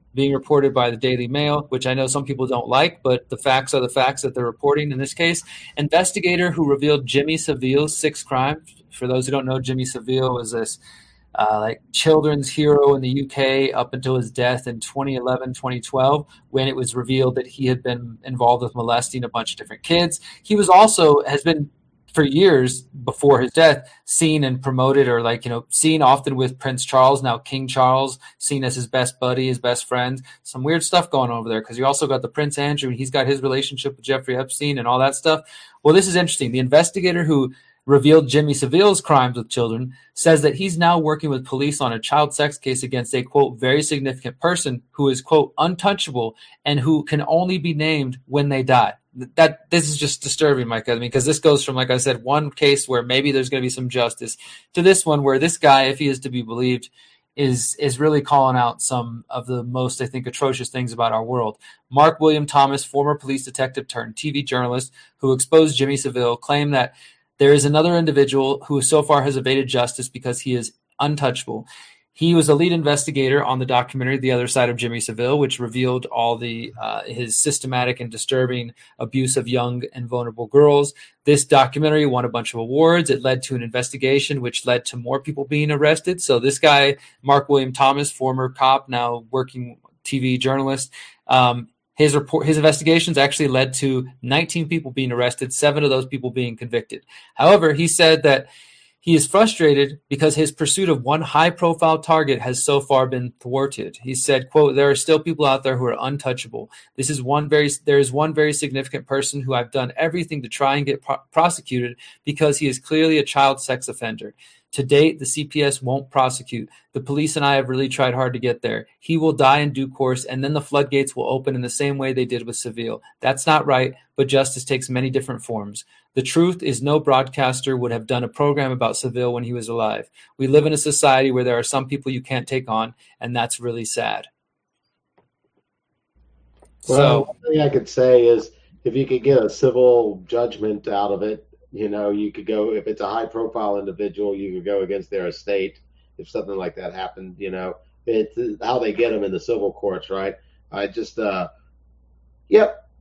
C: being reported by the Daily Mail, which I know some people don't like, but the facts are the facts that they're reporting in this case. Investigator who revealed Jimmy Savile's 6 crimes. For those who don't know, Jimmy Savile was this like children's hero in the UK up until his death in 2011, 2012, when it was revealed that he had been involved with molesting a bunch of different kids. He was also has been for years before his death seen and promoted, or seen often with Prince Charles, now King Charles, seen as his best buddy, his best friend. Some weird stuff going on over there, because you also got the Prince Andrew, and he's got his relationship with Jeffrey Epstein and all that stuff. Well, this is interesting. The investigator who revealed Jimmy Savile's crimes with children says that he's now working with police on a child sex case against a, quote, very significant person who is, quote, untouchable and who can only be named when they die. This is just disturbing, Mike. I mean, because this goes from, like I said, one case where maybe there's going to be some justice to this one where this guy, if he is to be believed, is really calling out some of the most, I think, atrocious things about our world. Mark William Thomas, former police detective turned TV journalist who exposed Jimmy Savile, claimed that there is another individual who so far has evaded justice because he is untouchable. He was a lead investigator on the documentary The Other Side of Jimmy Savile, which revealed all the his systematic and disturbing abuse of young and vulnerable girls. This documentary won a bunch of awards. It led to an investigation, which led to more people being arrested. So this guy, Mark William Thomas, former cop, now working TV journalist, his investigations actually led to 19 people being arrested, 7 of those people being convicted. However, he said that he is frustrated because his pursuit of one high-profile target has so far been thwarted. He said, quote, there are still people out there who are untouchable. There is one very significant person who I've done everything to try and get prosecuted because he is clearly a child sex offender. To date, the CPS won't prosecute. The police and I have really tried hard to get there. He will die in due course, and then the floodgates will open in the same way they did with Savile. That's not right, but justice takes many different forms. The truth is no broadcaster would have done a program about Savile when he was alive. We live in a society where there are some people you can't take on, and that's really sad.
B: Well, one thing I could say is if you could get a civil judgment out of it, you could go, if it's a high profile individual, you could go against their estate if something like that happened. It's how they get them in the civil courts, right? I just, yep.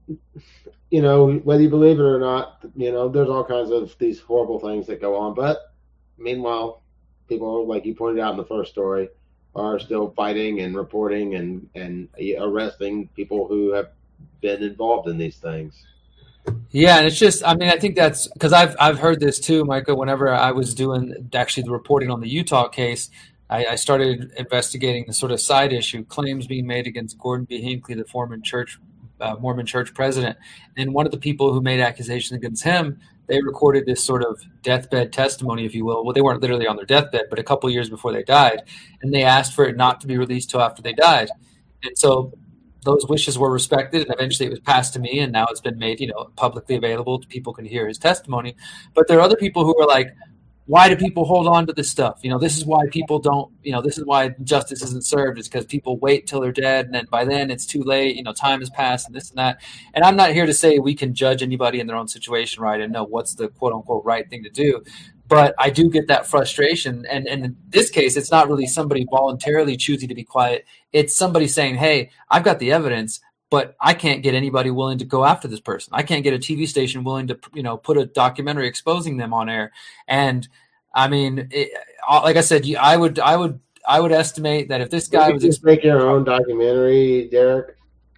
B: Whether you believe it or not, there's all kinds of these horrible things that go on. But meanwhile, people, like you pointed out in the first story, are still fighting and reporting and arresting people who have been involved in these things.
C: Yeah, and it's just, I mean, I think that's because I've heard this too, Micah. Whenever I was doing actually the reporting on the Utah case, I started investigating the sort of side issue, claims being made against Gordon B. Hinckley, the former Mormon church president. And one of the people who made accusations against him, they recorded this sort of deathbed testimony, if you will. Well, they weren't literally on their deathbed, but a couple years before they died. And they asked for it not to be released till after they died. And so those wishes were respected, and eventually it was passed to me, and now it's been made, publicly available. People can hear his testimony. But there are other people who are like, why do people hold on to this stuff? This is why people don't, this is why justice isn't served, is because people wait till they're dead, and then by then it's too late, time has passed and this and that. And I'm not here to say we can judge anybody in their own situation, right, and know what's the quote unquote right thing to do. But I do get that frustration. And in this case, it's not really somebody voluntarily choosing to be quiet. It's somebody saying, hey, I've got the evidence, but I can't get anybody willing to go after this person. I can't get a TV station willing to, put a documentary exposing them on air. And I mean, like I said, I would estimate that if this guy was
B: just make your own documentary, Derek.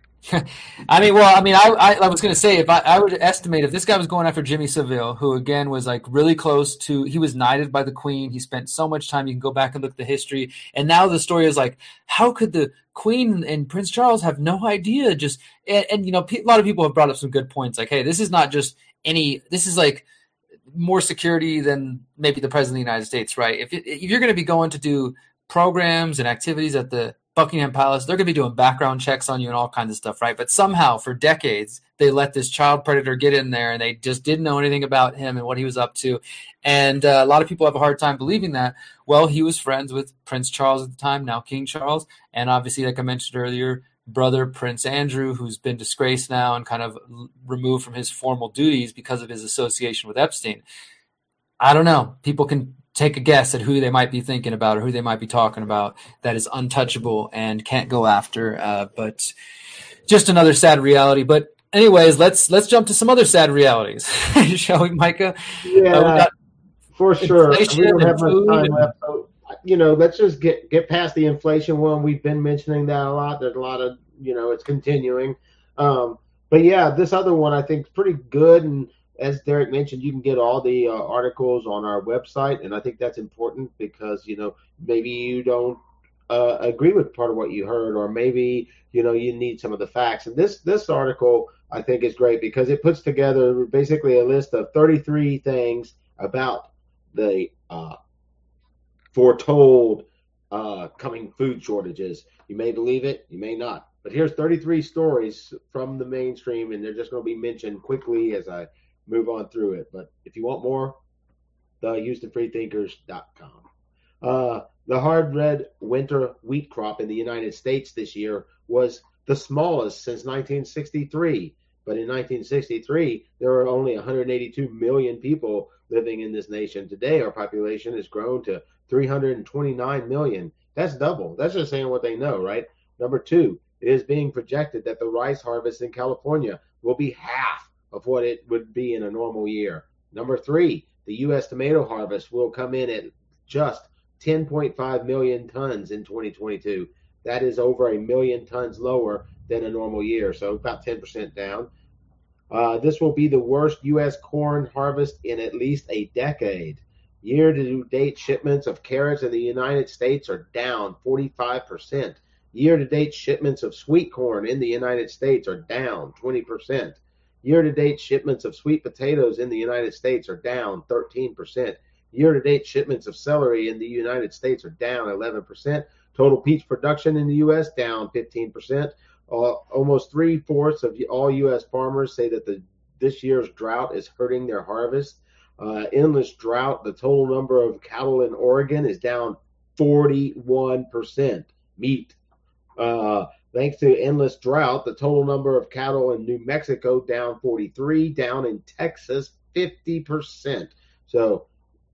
C: I was going to say, if I would estimate if this guy was going after Jimmy Savile, who again was like really close to, he was knighted by the Queen. He spent so much time. You can go back and look at the history. And now the story is like, how could the Queen and Prince Charles have no idea? A lot of people have brought up some good points. Like, hey, this is not just this is like more security than maybe the President of the United States, right? If you're going to be going to do programs and activities at the Buckingham Palace, they're going to be doing background checks on you and all kinds of stuff, right? But somehow, for decades, they let this child predator get in there, and they just didn't know anything about him and what he was up to. And a lot of people have a hard time believing that. Well, he was friends with Prince Charles at the time, now King Charles, and obviously, like I mentioned earlier, brother Prince Andrew, who's been disgraced now and kind of removed from his formal duties because of his association with Epstein. I don't know. People can take a guess at who they might be thinking about or who they might be talking about that is untouchable and can't go after. But just another sad reality. But anyways, let's jump to some other sad realities, shall we, Micah?
B: Yeah, for sure. We don't have much time left. So, let's just get past the inflation one. We've been mentioning that a lot. There's a lot of, it's continuing. But yeah, this other one I think is pretty good. And as Derek mentioned, you can get all the articles on our website. And I think that's important because, maybe you don't agree with part of what you heard, or maybe, you need some of the facts. And this article I think is great because it puts together basically a list of 33 things about the foretold coming food shortages. You may believe it, you may not. But here's 33 stories from the mainstream, and they're just going to be mentioned quickly as I move on through it. But if you want more, the HoustonFreethinkers.com. The hard red winter wheat crop in the United States this year was the smallest since 1963. But in 1963, there were only 182 million people living in this nation. Today, our population has grown to 329 million. That's double. That's just saying what they know, right? Number two, it is being projected that the rice harvest in California will be half of what it would be in a normal year. Number three, the U.S. tomato harvest will come in at just 10.5 million tons in 2022. That is over a million tons lower than a normal year, so about 10% down. This will be the worst U.S. corn harvest in at least a decade. Year-to-date shipments of carrots in the United States are down 45%. Year-to-date shipments of sweet corn in the United States are down 20%. Year-to-date shipments of sweet potatoes in the United States are down 13%. Year-to-date shipments of celery in the United States are down 11%. Total peach production in the U.S. down 15%. Almost 3/4 of all U.S. farmers say that this year's drought is hurting their harvest. Endless drought, the total number of cattle in Oregon is down 41%. Meat. Thanks to endless drought, the total number of cattle in New Mexico down 43, down in Texas 50%. So,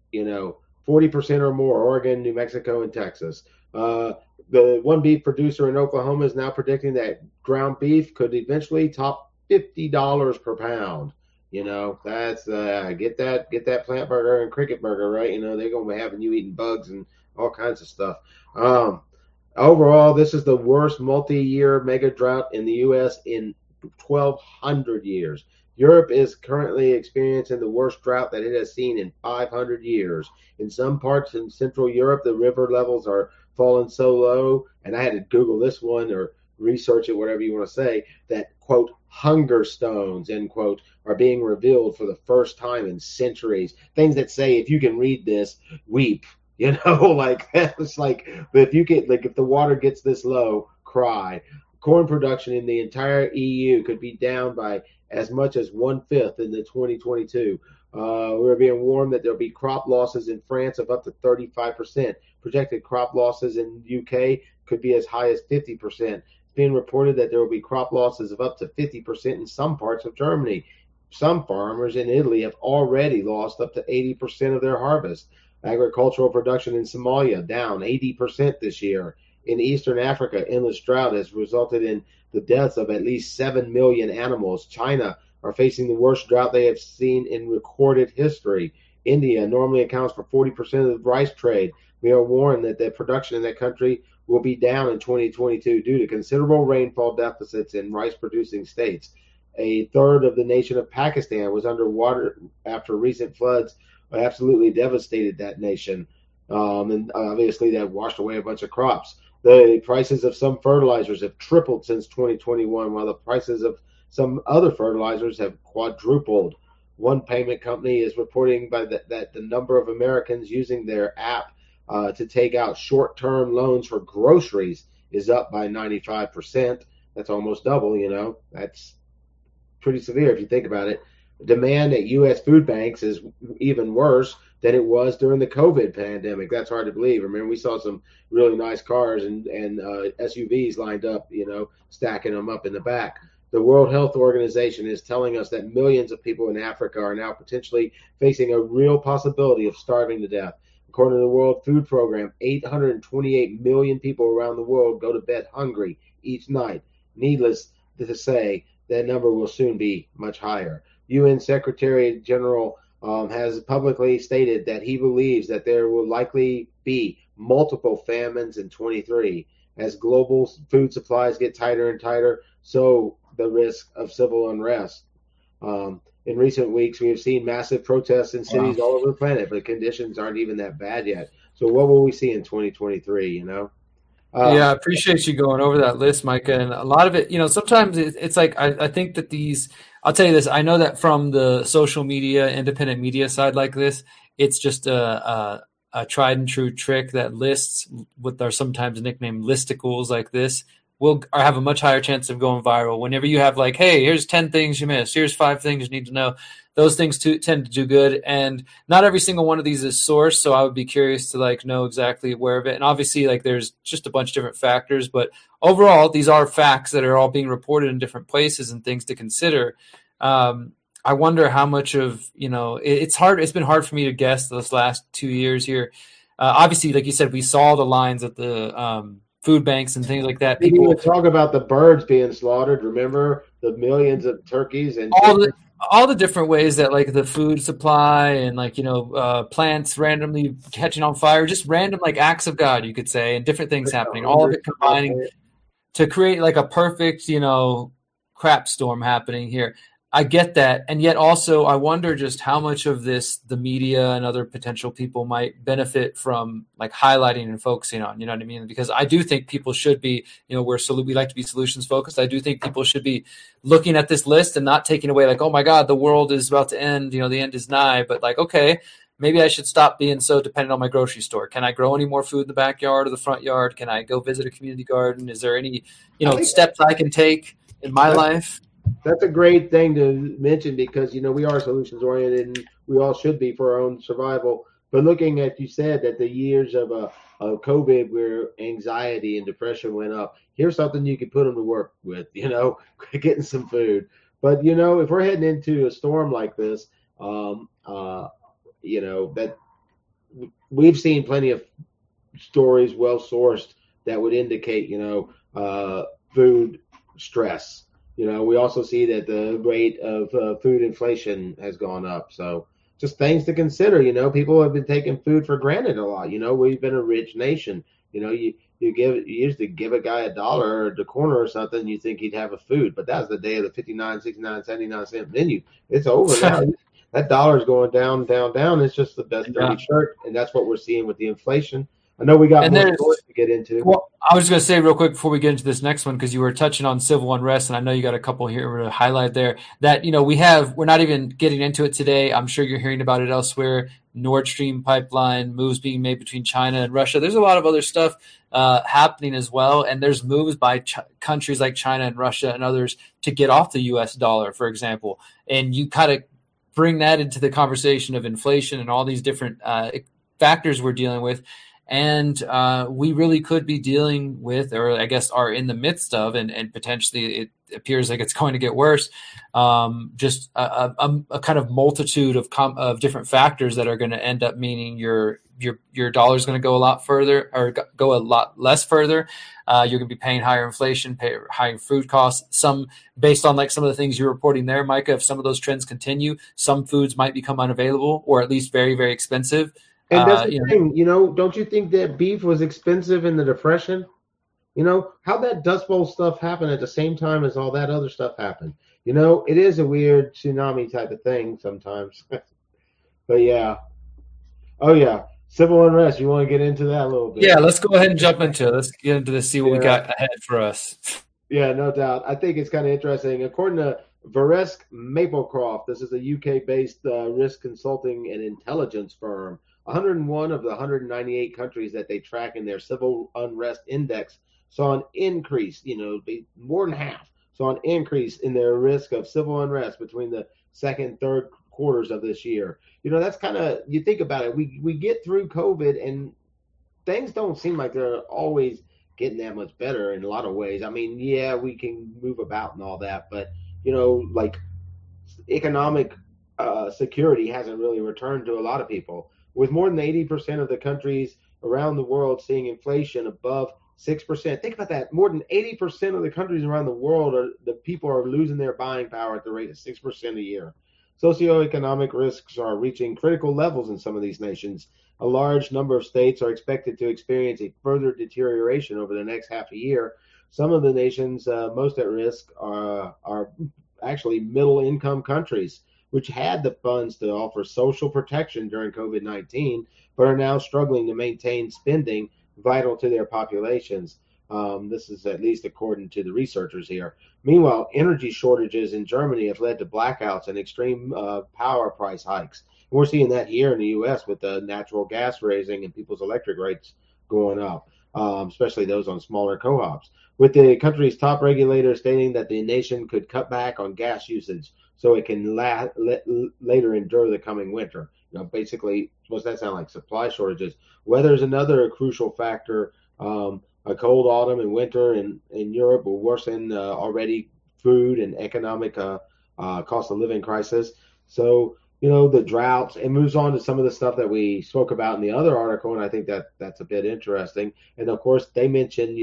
B: 40% or more, Oregon, New Mexico, and Texas. The one beef producer in Oklahoma is now predicting that ground beef could eventually top $50 per pound. That's get that plant burger and cricket burger, right? They're gonna be having you eating bugs and all kinds of stuff. Overall, this is the worst multi-year mega drought in the U.S. in 1,200 years. Europe is currently experiencing the worst drought that it has seen in 500 years. In some parts in Central Europe, the river levels are fallen so low, and I had to Google this one or research it, whatever you want to say, that, quote, hunger stones, end quote, are being revealed for the first time in centuries. Things that say, if you can read this, weep. It's like, if the water gets this low, cry. Corn production in the entire EU could be down by as much as 1/5 in the 2022. We're being warned that there'll be crop losses in France of up to 35%. Projected crop losses in the UK could be as high as 50%. It's being reported that there will be crop losses of up to 50% in some parts of Germany. Some farmers in Italy have already lost up to 80% of their harvest. Agricultural production in Somalia down 80% this year. In Eastern Africa, endless drought has resulted in the deaths of at least 7 million animals. China are facing the worst drought they have seen in recorded history. India normally accounts for 40% of the rice trade. We are warned that the production in that country will be down in 2022 due to considerable rainfall deficits in rice-producing states. A third of the nation of Pakistan was underwater after recent floods absolutely devastated that nation. And obviously that washed away a bunch of crops. The prices of some fertilizers have tripled since 2021, while the prices of some other fertilizers have quadrupled. One payment company is reporting that the number of Americans using their app to take out short-term loans for groceries is up by 95%. That's almost double, That's pretty severe if you think about it. Demand at U.S. food banks is even worse than it was during the COVID pandemic. That's hard to believe. Remember, we saw some really nice cars and SUVs lined up, stacking them up in the back. The World Health Organization is telling us that millions of people in Africa are now potentially facing a real possibility of starving to death. According to the World Food Program, 828 million people around the world go to bed hungry each night. Needless to say, that number will soon be much higher. UN Secretary General has publicly stated that he believes that there will likely be multiple famines in 23. As global food supplies get tighter and tighter, so the risk of civil unrest. In recent weeks, we have seen massive protests in cities all over the planet, but conditions aren't even that bad yet. So what will we see in 2023, you know?
C: Yeah, I appreciate you going over that list, Micah. And a lot of it, sometimes it's like I think that I'll tell you this, I know that from the social media, independent media side like this, it's just a tried and true trick that lists, what are sometimes nicknamed listicles like this, will have a much higher chance of going viral. Whenever you have like, hey, here's 10 things you missed, here's 5 things you need to know, those things tend to do good. And not every single one of these is sourced, so I would be curious to like know exactly where of it. And obviously, like there's just a bunch of different factors, but overall, these are facts that are all being reported in different places and things to consider. I wonder how much of, it's hard. It's been hard for me to guess this last 2 years here. Obviously, like you said, we saw the lines at the food banks and things like that.
B: People would talk about the birds being slaughtered. Remember the millions of turkeys and
C: all the different ways that like the food supply and like, plants randomly catching on fire, just random like acts of God, you could say, and different things happening, all of it combining to create like a perfect, crap storm happening here. I get that. And yet also I wonder just how much of this the media and other potential people might benefit from like highlighting and focusing on, you know what I mean? Because I do think people should be, we like to be solutions focused. I do think people should be looking at this list and not taking away like, oh my God, the world is about to end, the end is nigh, but like, okay, maybe I should stop being so dependent on my grocery store. Can I grow any more food in the backyard or the front yard? Can I go visit a community garden? Is there any, steps I can take in my life?
B: That's a great thing to mention because, we are solutions oriented and we all should be for our own survival. But looking at, you said that the years of COVID where anxiety and depression went up, here's something you could put them to work with, getting some food. But, if we're heading into a storm like this, that we've seen plenty of stories well sourced that would indicate, food stress. We also see that the rate of food inflation has gone up. So just things to consider, people have been taking food for granted a lot. We've been a rich nation. You used to give a guy $1 at the corner or something, you think he'd have a food, but that was the day of the 59, 69, 79 cent menu. It's over now. That dollar is going down, down, down. It's just the best dirty shirt. And that's what we're seeing with the inflation. I know we got more stories to get into.
C: Well, I was going to say real quick before we get into this next one, because you were touching on civil unrest, and I know you got a couple here to highlight there, that, we're not even getting into it today. I'm sure you're hearing about it elsewhere. Nord Stream pipeline, moves being made between China and Russia. There's a lot of other stuff happening as well, and there's moves by countries like China and Russia and others to get off the U.S. dollar, for example. And you kind of bring that into the conversation of inflation and all these different factors we're dealing with. And we really could be dealing with, or I guess are in the midst of, and potentially it appears like it's going to get worse, just a kind of multitude of different factors that are going to end up meaning your dollar is going to go a lot further or go a lot less further. You're going to be paying higher inflation, pay higher food costs. Some based on like some of the things you're reporting there, Micah, if some of those trends continue, some foods might become unavailable or at least very, very expensive.
B: And that's the thing, don't you think that beef was expensive in the Depression? How'd that Dust Bowl stuff happen at the same time as all that other stuff happened? It is a weird tsunami type of thing sometimes. But yeah. Oh, yeah. Civil unrest. You want to get into that a little bit?
C: Yeah, let's go ahead and jump into it. Let's get into this, see what we got ahead for us.
B: Yeah, no doubt. I think it's kind of interesting. According to Veresk Maplecroft, this is a UK-based risk consulting and intelligence firm, 101 of the 198 countries that they track in their civil unrest index saw an increase, more than half, saw an increase in their risk of civil unrest between the second and third quarters of this year. That's kind of, you think about it, we get through COVID and things don't seem like they're always getting that much better in a lot of ways. I mean, yeah, we can move about and all that, but, like economic security hasn't really returned to a lot of people. with more than 80% of the countries around the world seeing inflation above 6%. Think about that. More than 80% of the countries around the world, the people are losing their buying power at the rate of 6% a year. Socioeconomic risks are reaching critical levels in some of these nations. A large number of states are expected to experience a further deterioration over the next half a year. Some of the nations most at risk are actually middle-income countries, which had the funds to offer social protection during COVID-19, but are now struggling to maintain spending vital to their populations. This is at least according to the researchers here. Meanwhile, energy shortages in Germany have led to blackouts and extreme power price hikes. And we're seeing that here in the U.S. with the natural gas raising and people's electric rates going up, especially those on smaller co-ops, with the country's top regulator stating that the nation could cut back on gas usage so it can later endure the coming winter. Basically, what's that sound like? Supply shortages. Weather is another crucial factor. A cold autumn and winter in Europe will worsen already food and economic cost of living crisis. So, the droughts, it moves on to some of the stuff that we spoke about in the other article, and I think that's a bit interesting. And of course, they mentioned,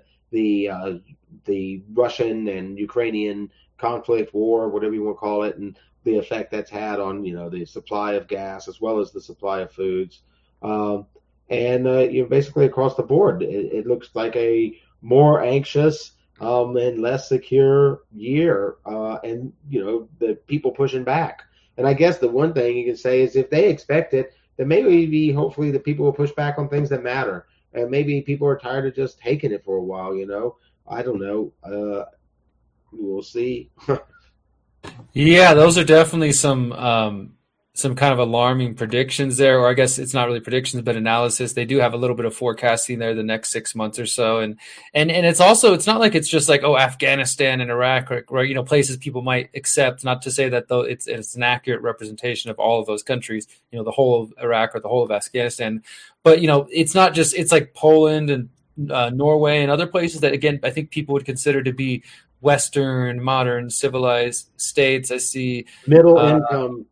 B: the Russian and Ukrainian conflict, war, whatever you want to call it, and the effect that's had on, the supply of gas as well as the supply of foods. Basically across the board, it looks like a more anxious and less secure year, and the people pushing back. And I guess the one thing you can say is if they expect it, then hopefully the people will push back on things that matter, and maybe people are tired of just taking it for a while. I don't know. We'll see.
C: Yeah, those are definitely some kind of alarming predictions there, or I guess it's not really predictions, but analysis. They do have a little bit of forecasting there the next 6 months or so. And it's also, it's not like it's just like, Afghanistan and Iraq, or places people might accept, not to say that though it's an accurate representation of all of those countries, the whole of Iraq or the whole of Afghanistan. But, it's not just, it's like Poland and Norway and other places that, again, I think people would consider to be Western, modern, civilized states. I see
B: middle income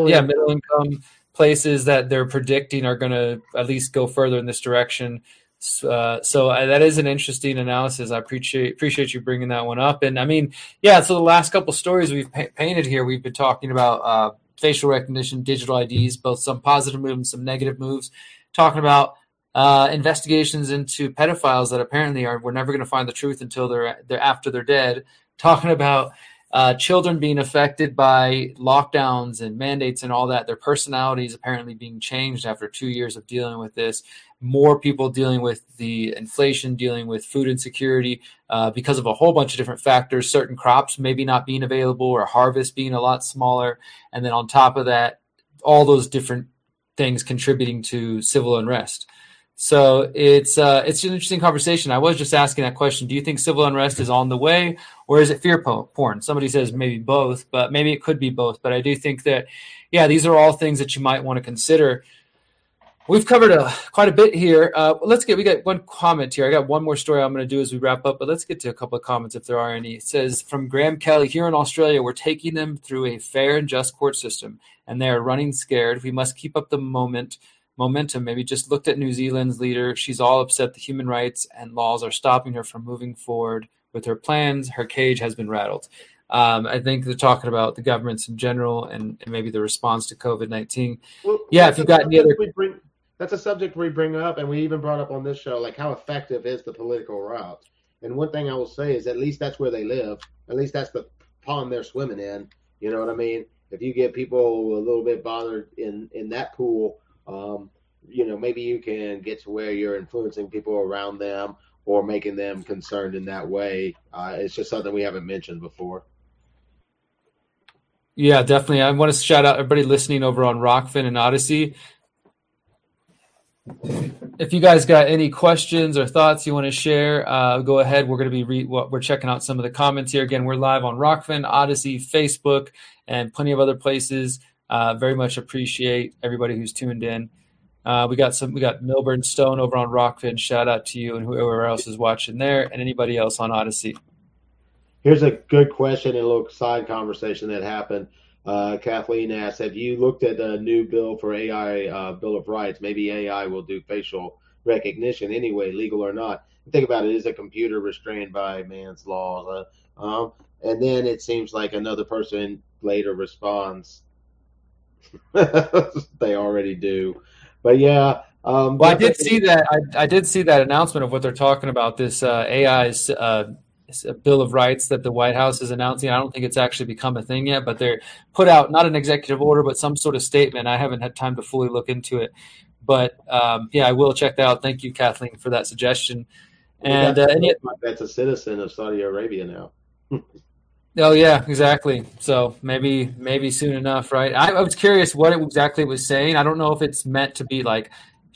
C: places that they're predicting are going to at least go further in this direction. So that is an interesting analysis. I appreciate you bringing that one up. And I mean, so the last couple stories we've painted here, we've been talking about facial recognition, digital IDs, both some positive moves and some negative moves, talking about investigations into pedophiles that apparently we're never going to find the truth until they're after they're dead, talking about children being affected by lockdowns and mandates and all that, their personalities apparently being changed after 2 years of dealing with this, more people dealing with the inflation, dealing with food insecurity because of a whole bunch of different factors, certain crops maybe not being available or harvest being a lot smaller. And then on top of that, all those different things contributing to civil unrest. So it's an interesting conversation. I was just asking that question. Do you think civil unrest is on the way, or is it fear porn? Somebody says maybe both, but maybe it could be both. But I do think that, these are all things that you might want to consider. We've covered quite a bit here. We got one comment here. I got one more story I'm going to do as we wrap up, but let's get to a couple of comments if there are any. It says, from Graham Kelly, here in Australia, we're taking them through a fair and just court system, and they are running scared. We must keep up the momentum. Maybe just looked at New Zealand's leader. She's all upset the human rights and laws are stopping her from moving forward with her plans. Her cage has been rattled. I think they're talking about the governments in general and maybe the response to COVID-19.
B: Well,
C: if you've got any other...
B: That's a subject we bring up, and we even brought up on this show, like how effective is the political route. And one thing I will say is at least that's where they live. At least that's the pond they're swimming in. You know what I mean? If you get people a little bit bothered in that pool, maybe you can get to where you're influencing people around them or making them concerned in that way. It's just something we haven't mentioned before.
C: Yeah, definitely. I want to shout out everybody listening over on Rockfin and Odyssey. If you guys got any questions or thoughts you want to share, go ahead. We're going to be we're checking out some of the comments here. Again, we're live on Rockfin, Odyssey, Facebook, and plenty of other places. Very much appreciate everybody who's tuned in. We got Milburn Stone over on Rockfin. Shout out to you and whoever else is watching there, and anybody else on Odyssey.
B: Here's a good question and a little side conversation that happened. Kathleen asks, have you looked at a new bill for AI Bill of Rights? Maybe AI will do facial recognition anyway, legal or not. Think about it, is a computer restrained by man's laws? And then it seems like another person later responds, they already do. But yeah.
C: Well, I did see that. I did see that announcement of what they're talking about. This AI's Bill of Rights that the White House is announcing. I don't think it's actually become a thing yet, but they're put out not an executive order, but some sort of statement. I haven't had time to fully look into it, but yeah, I will check that out. Thank you, Kathleen, for that suggestion. And
B: that's a citizen of Saudi Arabia now.
C: Oh yeah, exactly. So maybe soon enough, right? I was curious what exactly it was saying. I don't know if it's meant to be like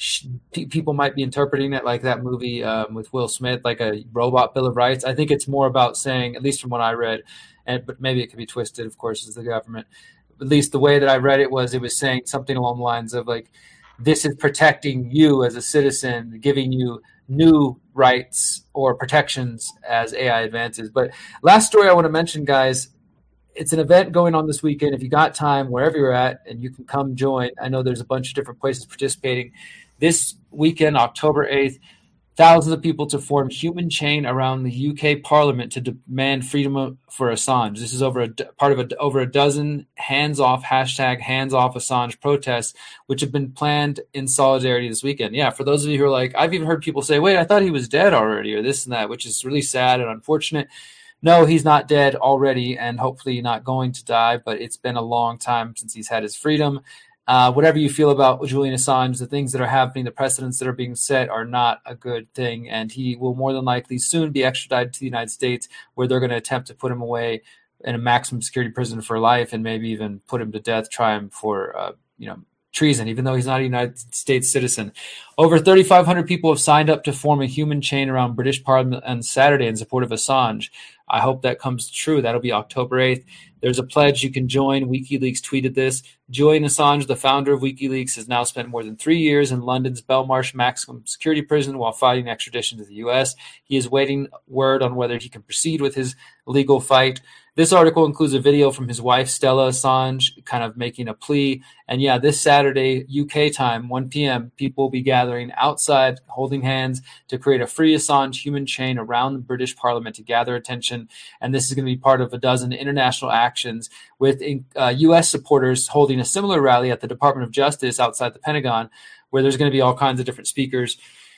C: people might be interpreting it like that movie with Will Smith, like a robot Bill of Rights. I think it's more about saying, at least from what I read, but maybe it could be twisted, of course, as the government. At least the way that I read it was saying something along the lines of like, this is protecting you as a citizen, giving you new rights or protections as AI advances. But last story I want to mention, guys, it's an event going on this weekend. If you got time, wherever you're at, and you can come join. I know there's a bunch of different places participating. This weekend, October 8th, thousands of people to form human chain around the UK Parliament to demand freedom for Assange. This is over a dozen hands-off Assange protests, which have been planned in solidarity this weekend. Yeah, for those of you who are like, I've even heard people say, wait, I thought he was dead already, or this and that, which is really sad and unfortunate. No, he's not dead already, and hopefully not going to die, but it's been a long time since he's had his freedom. Whatever you feel about Julian Assange, the things that are happening, the precedents that are being set are not a good thing, and he will more than likely soon be extradited to the United States, where they're going to attempt to put him away in a maximum security prison for life, and maybe even put him to death, try him for treason, even though he's not a United States citizen. Over 3,500 people have signed up to form a human chain around British Parliament on Saturday in support of Assange. I hope that comes true. That'll be October 8th. There's a pledge you can join. WikiLeaks tweeted this. Julian Assange, the founder of WikiLeaks, has now spent more than 3 years in London's Belmarsh maximum security prison while fighting extradition to the U.S. He is waiting word on whether he can proceed with his legal fight. This article includes a video from his wife, Stella Assange, kind of making a plea. And yeah, this Saturday, UK time, 1 p.m., people will be gathering outside, holding hands to create a free Assange human chain around the British Parliament to gather attention. And this is going to be part of a dozen international actions with U.S. supporters holding a similar rally at the Department of Justice outside the Pentagon, where there's going to be all kinds of different speakers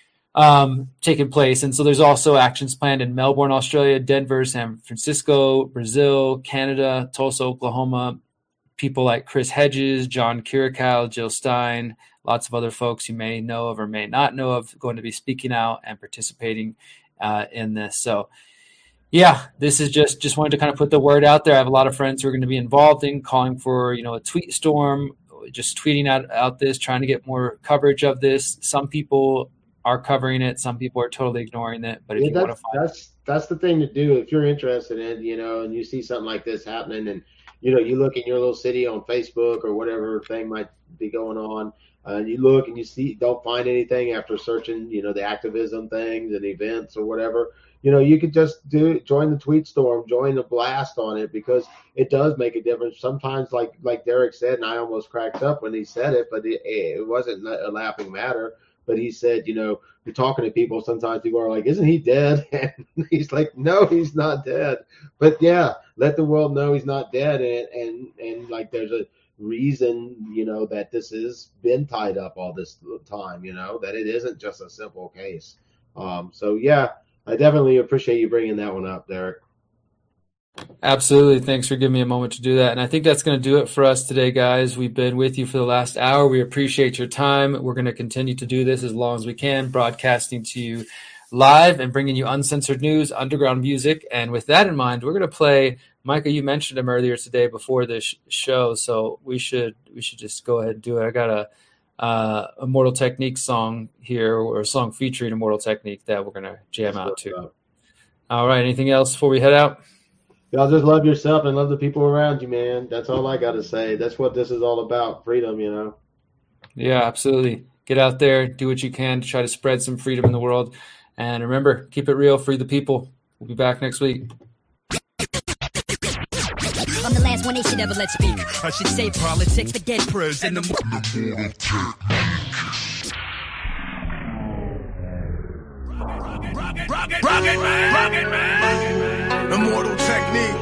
C: taking place. And so there's also actions planned in Melbourne, Australia, Denver, San Francisco, Brazil, Canada, Tulsa, Oklahoma. People like Chris Hedges, John Kirikou, Jill Stein, lots of other folks you may know of or may not know of going to be speaking out and participating in this. So yeah, this is just wanted to kind of put the word out there. I have a lot of friends who are going to be involved in calling for, a tweet storm, just tweeting out this, trying to get more coverage of this. Some people are covering it. Some people are totally ignoring it. But if you want to find
B: that's the thing to do if you're interested in, and you see something like this happening, and you look in your little city on Facebook or whatever thing might be going on, and you look and you don't find anything after searching, the activism things and events or whatever. You could just join the tweet storm, join the blast on it, because it does make a difference. Sometimes, like Derek said, and I almost cracked up when he said it, but it wasn't a laughing matter. But he said, you're talking to people, sometimes people are like, isn't he dead? And he's like, no, he's not dead. But yeah, let the world know he's not dead. And like, there's a reason, that this has been tied up all this time, that it isn't just a simple case. So yeah, I definitely appreciate you bringing that one up, Derek.
C: Absolutely. Thanks for giving me a moment to do that. And I think that's going to do it for us today, guys. We've been with you for the last hour. We appreciate your time. We're going to continue to do this as long as we can, broadcasting to you live and bringing you uncensored news, underground music. And with that in mind, we're going to play, Micah, you mentioned him earlier today before this show, so we should just go ahead and do it. I got a Immortal Technique song here, or a song featuring Immortal Technique that we're going to jam out to. All right. Anything else before we head out?
B: Y'all just love yourself and love the people around you, man. That's all I got to say. That's what this is all about, freedom,
C: Yeah, absolutely. Get out there, do what you can to try to spread some freedom in the world. And remember, keep it real, free the people. We'll be back next week.
E: I'm the last when they should never let speak. I should say politics, forget prose and the
F: Rocket man. Immortal technique.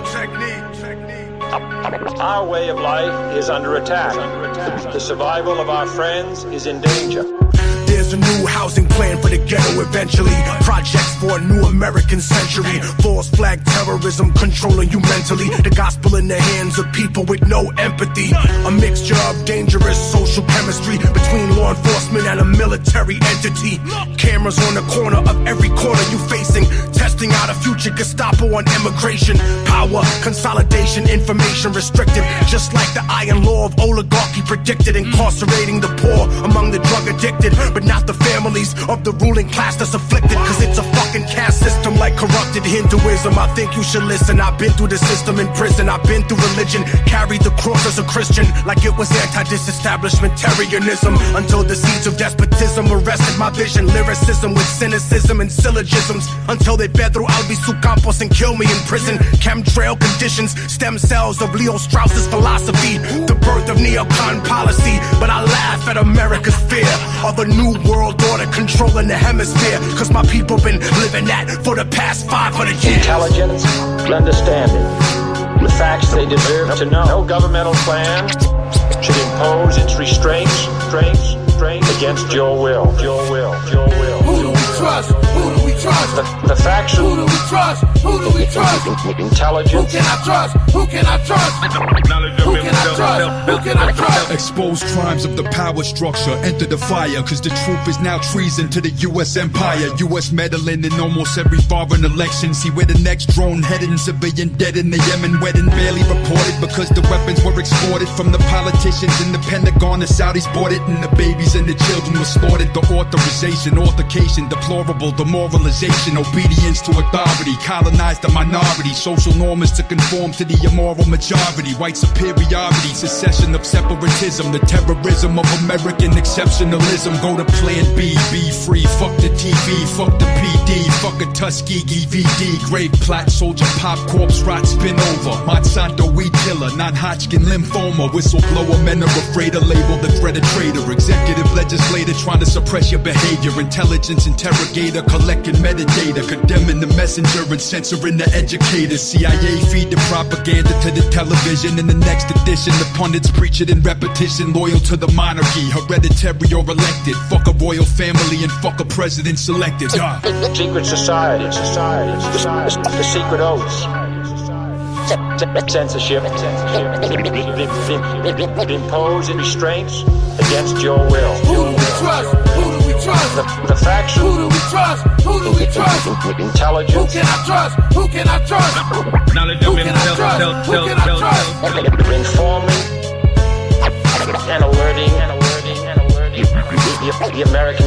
G: Our way of life is under attack. The survival of our friends is in danger.
F: There's a new housing plan for the ghetto eventually. Projects for a new American century. False flag terrorism controlling you mentally. The gospel in the hands of people with no empathy. A mixture of dangerous social chemistry between law enforcement and a military entity. Cameras on the corner of every corner you facing. Testing out a future Gestapo on immigration. Power, consolidation, information restricted. Just like the iron law of oligarchy predicted. Incarcerating the poor among the drug addicted. But not the families of the ruling class that's afflicted. Cause it's a fucking caste system like corrupted Hinduism. I think you should listen. I've been through the system in prison. I've been through religion. Carried the cross as a Christian like it was anti-disestablishmentarianism. Until the seeds of despotism arrested my vision. Lyricism with cynicism and syllogisms. Until they bed through Albizu Campos and kill me in prison. Chemtrail conditions. Stem cells of Leo Strauss's philosophy. The birth of neocon policy. But I laugh at America's fear of a new world order controlling the hemisphere. Cause my people been living that for the past 500 years.
G: Intelligence, understanding, the facts they deserve to know. No governmental plan should impose its restraints against your will.
F: Who do we trust? Who do we trust?
G: The facts.
F: Who do we trust? Who do we trust?
G: Intelligence.
F: Who can I trust? Who can I trust? Who can I trust? Who can I trust?
H: Expose crimes of the power structure. Enter the fire, cause the truth is now treason to the U.S. empire. U.S. meddling in almost every foreign election. See where the next drone heading. Civilian dead in the Yemen wedding. Barely reported because the weapons were exported from the politicians in the Pentagon. The Saudis bought it and the babies and the children were slaughtered. The authorization, altercation, deplorable demoralization, obedience to authority, colonized the minority, social norms to conform to the immoral majority, white superiority, secession of separatism, the terrorism of American exceptionalism. Go to Plan B, be free, fuck the TV, fuck the PD, fuck a Tuskegee VD, grave plot, soldier pop, corpse rot, spin over, Monsanto weed killer, non-Hodgkin lymphoma, whistleblower, men are afraid to label the threat a traitor, executive legislator trying to suppress your behavior, intelligence interrogator collecting metadata, condemning the messenger and censoring the educator. CIA feed the propaganda to the television. In the next edition, the pundits preach it in repetition. Loyal to the monarchy, hereditary or elected. Fuck a royal family and fuck a president selected.
G: Secret societies, the secret oaths. Censorship impose restraints against your will.
F: Who do we trust? Who do we trust?
G: The facts.
F: Who do we trust? Who do we trust?
G: Intelligence.
F: Who can I trust? Who can I trust? Who can I trust? Who can I trust?
G: Informing and alerting the American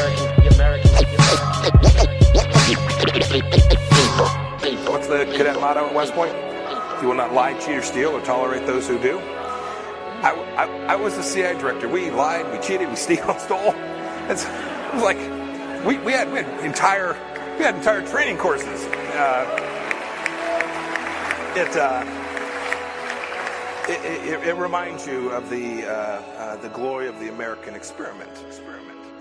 G: people.
I: What's the cadet motto at West Point? You will not lie, cheat, or steal, or tolerate those who do. I was the CIA director. We lied, we cheated, we stole. It was like we had entire training courses. It reminds you of the glory of the American experiment.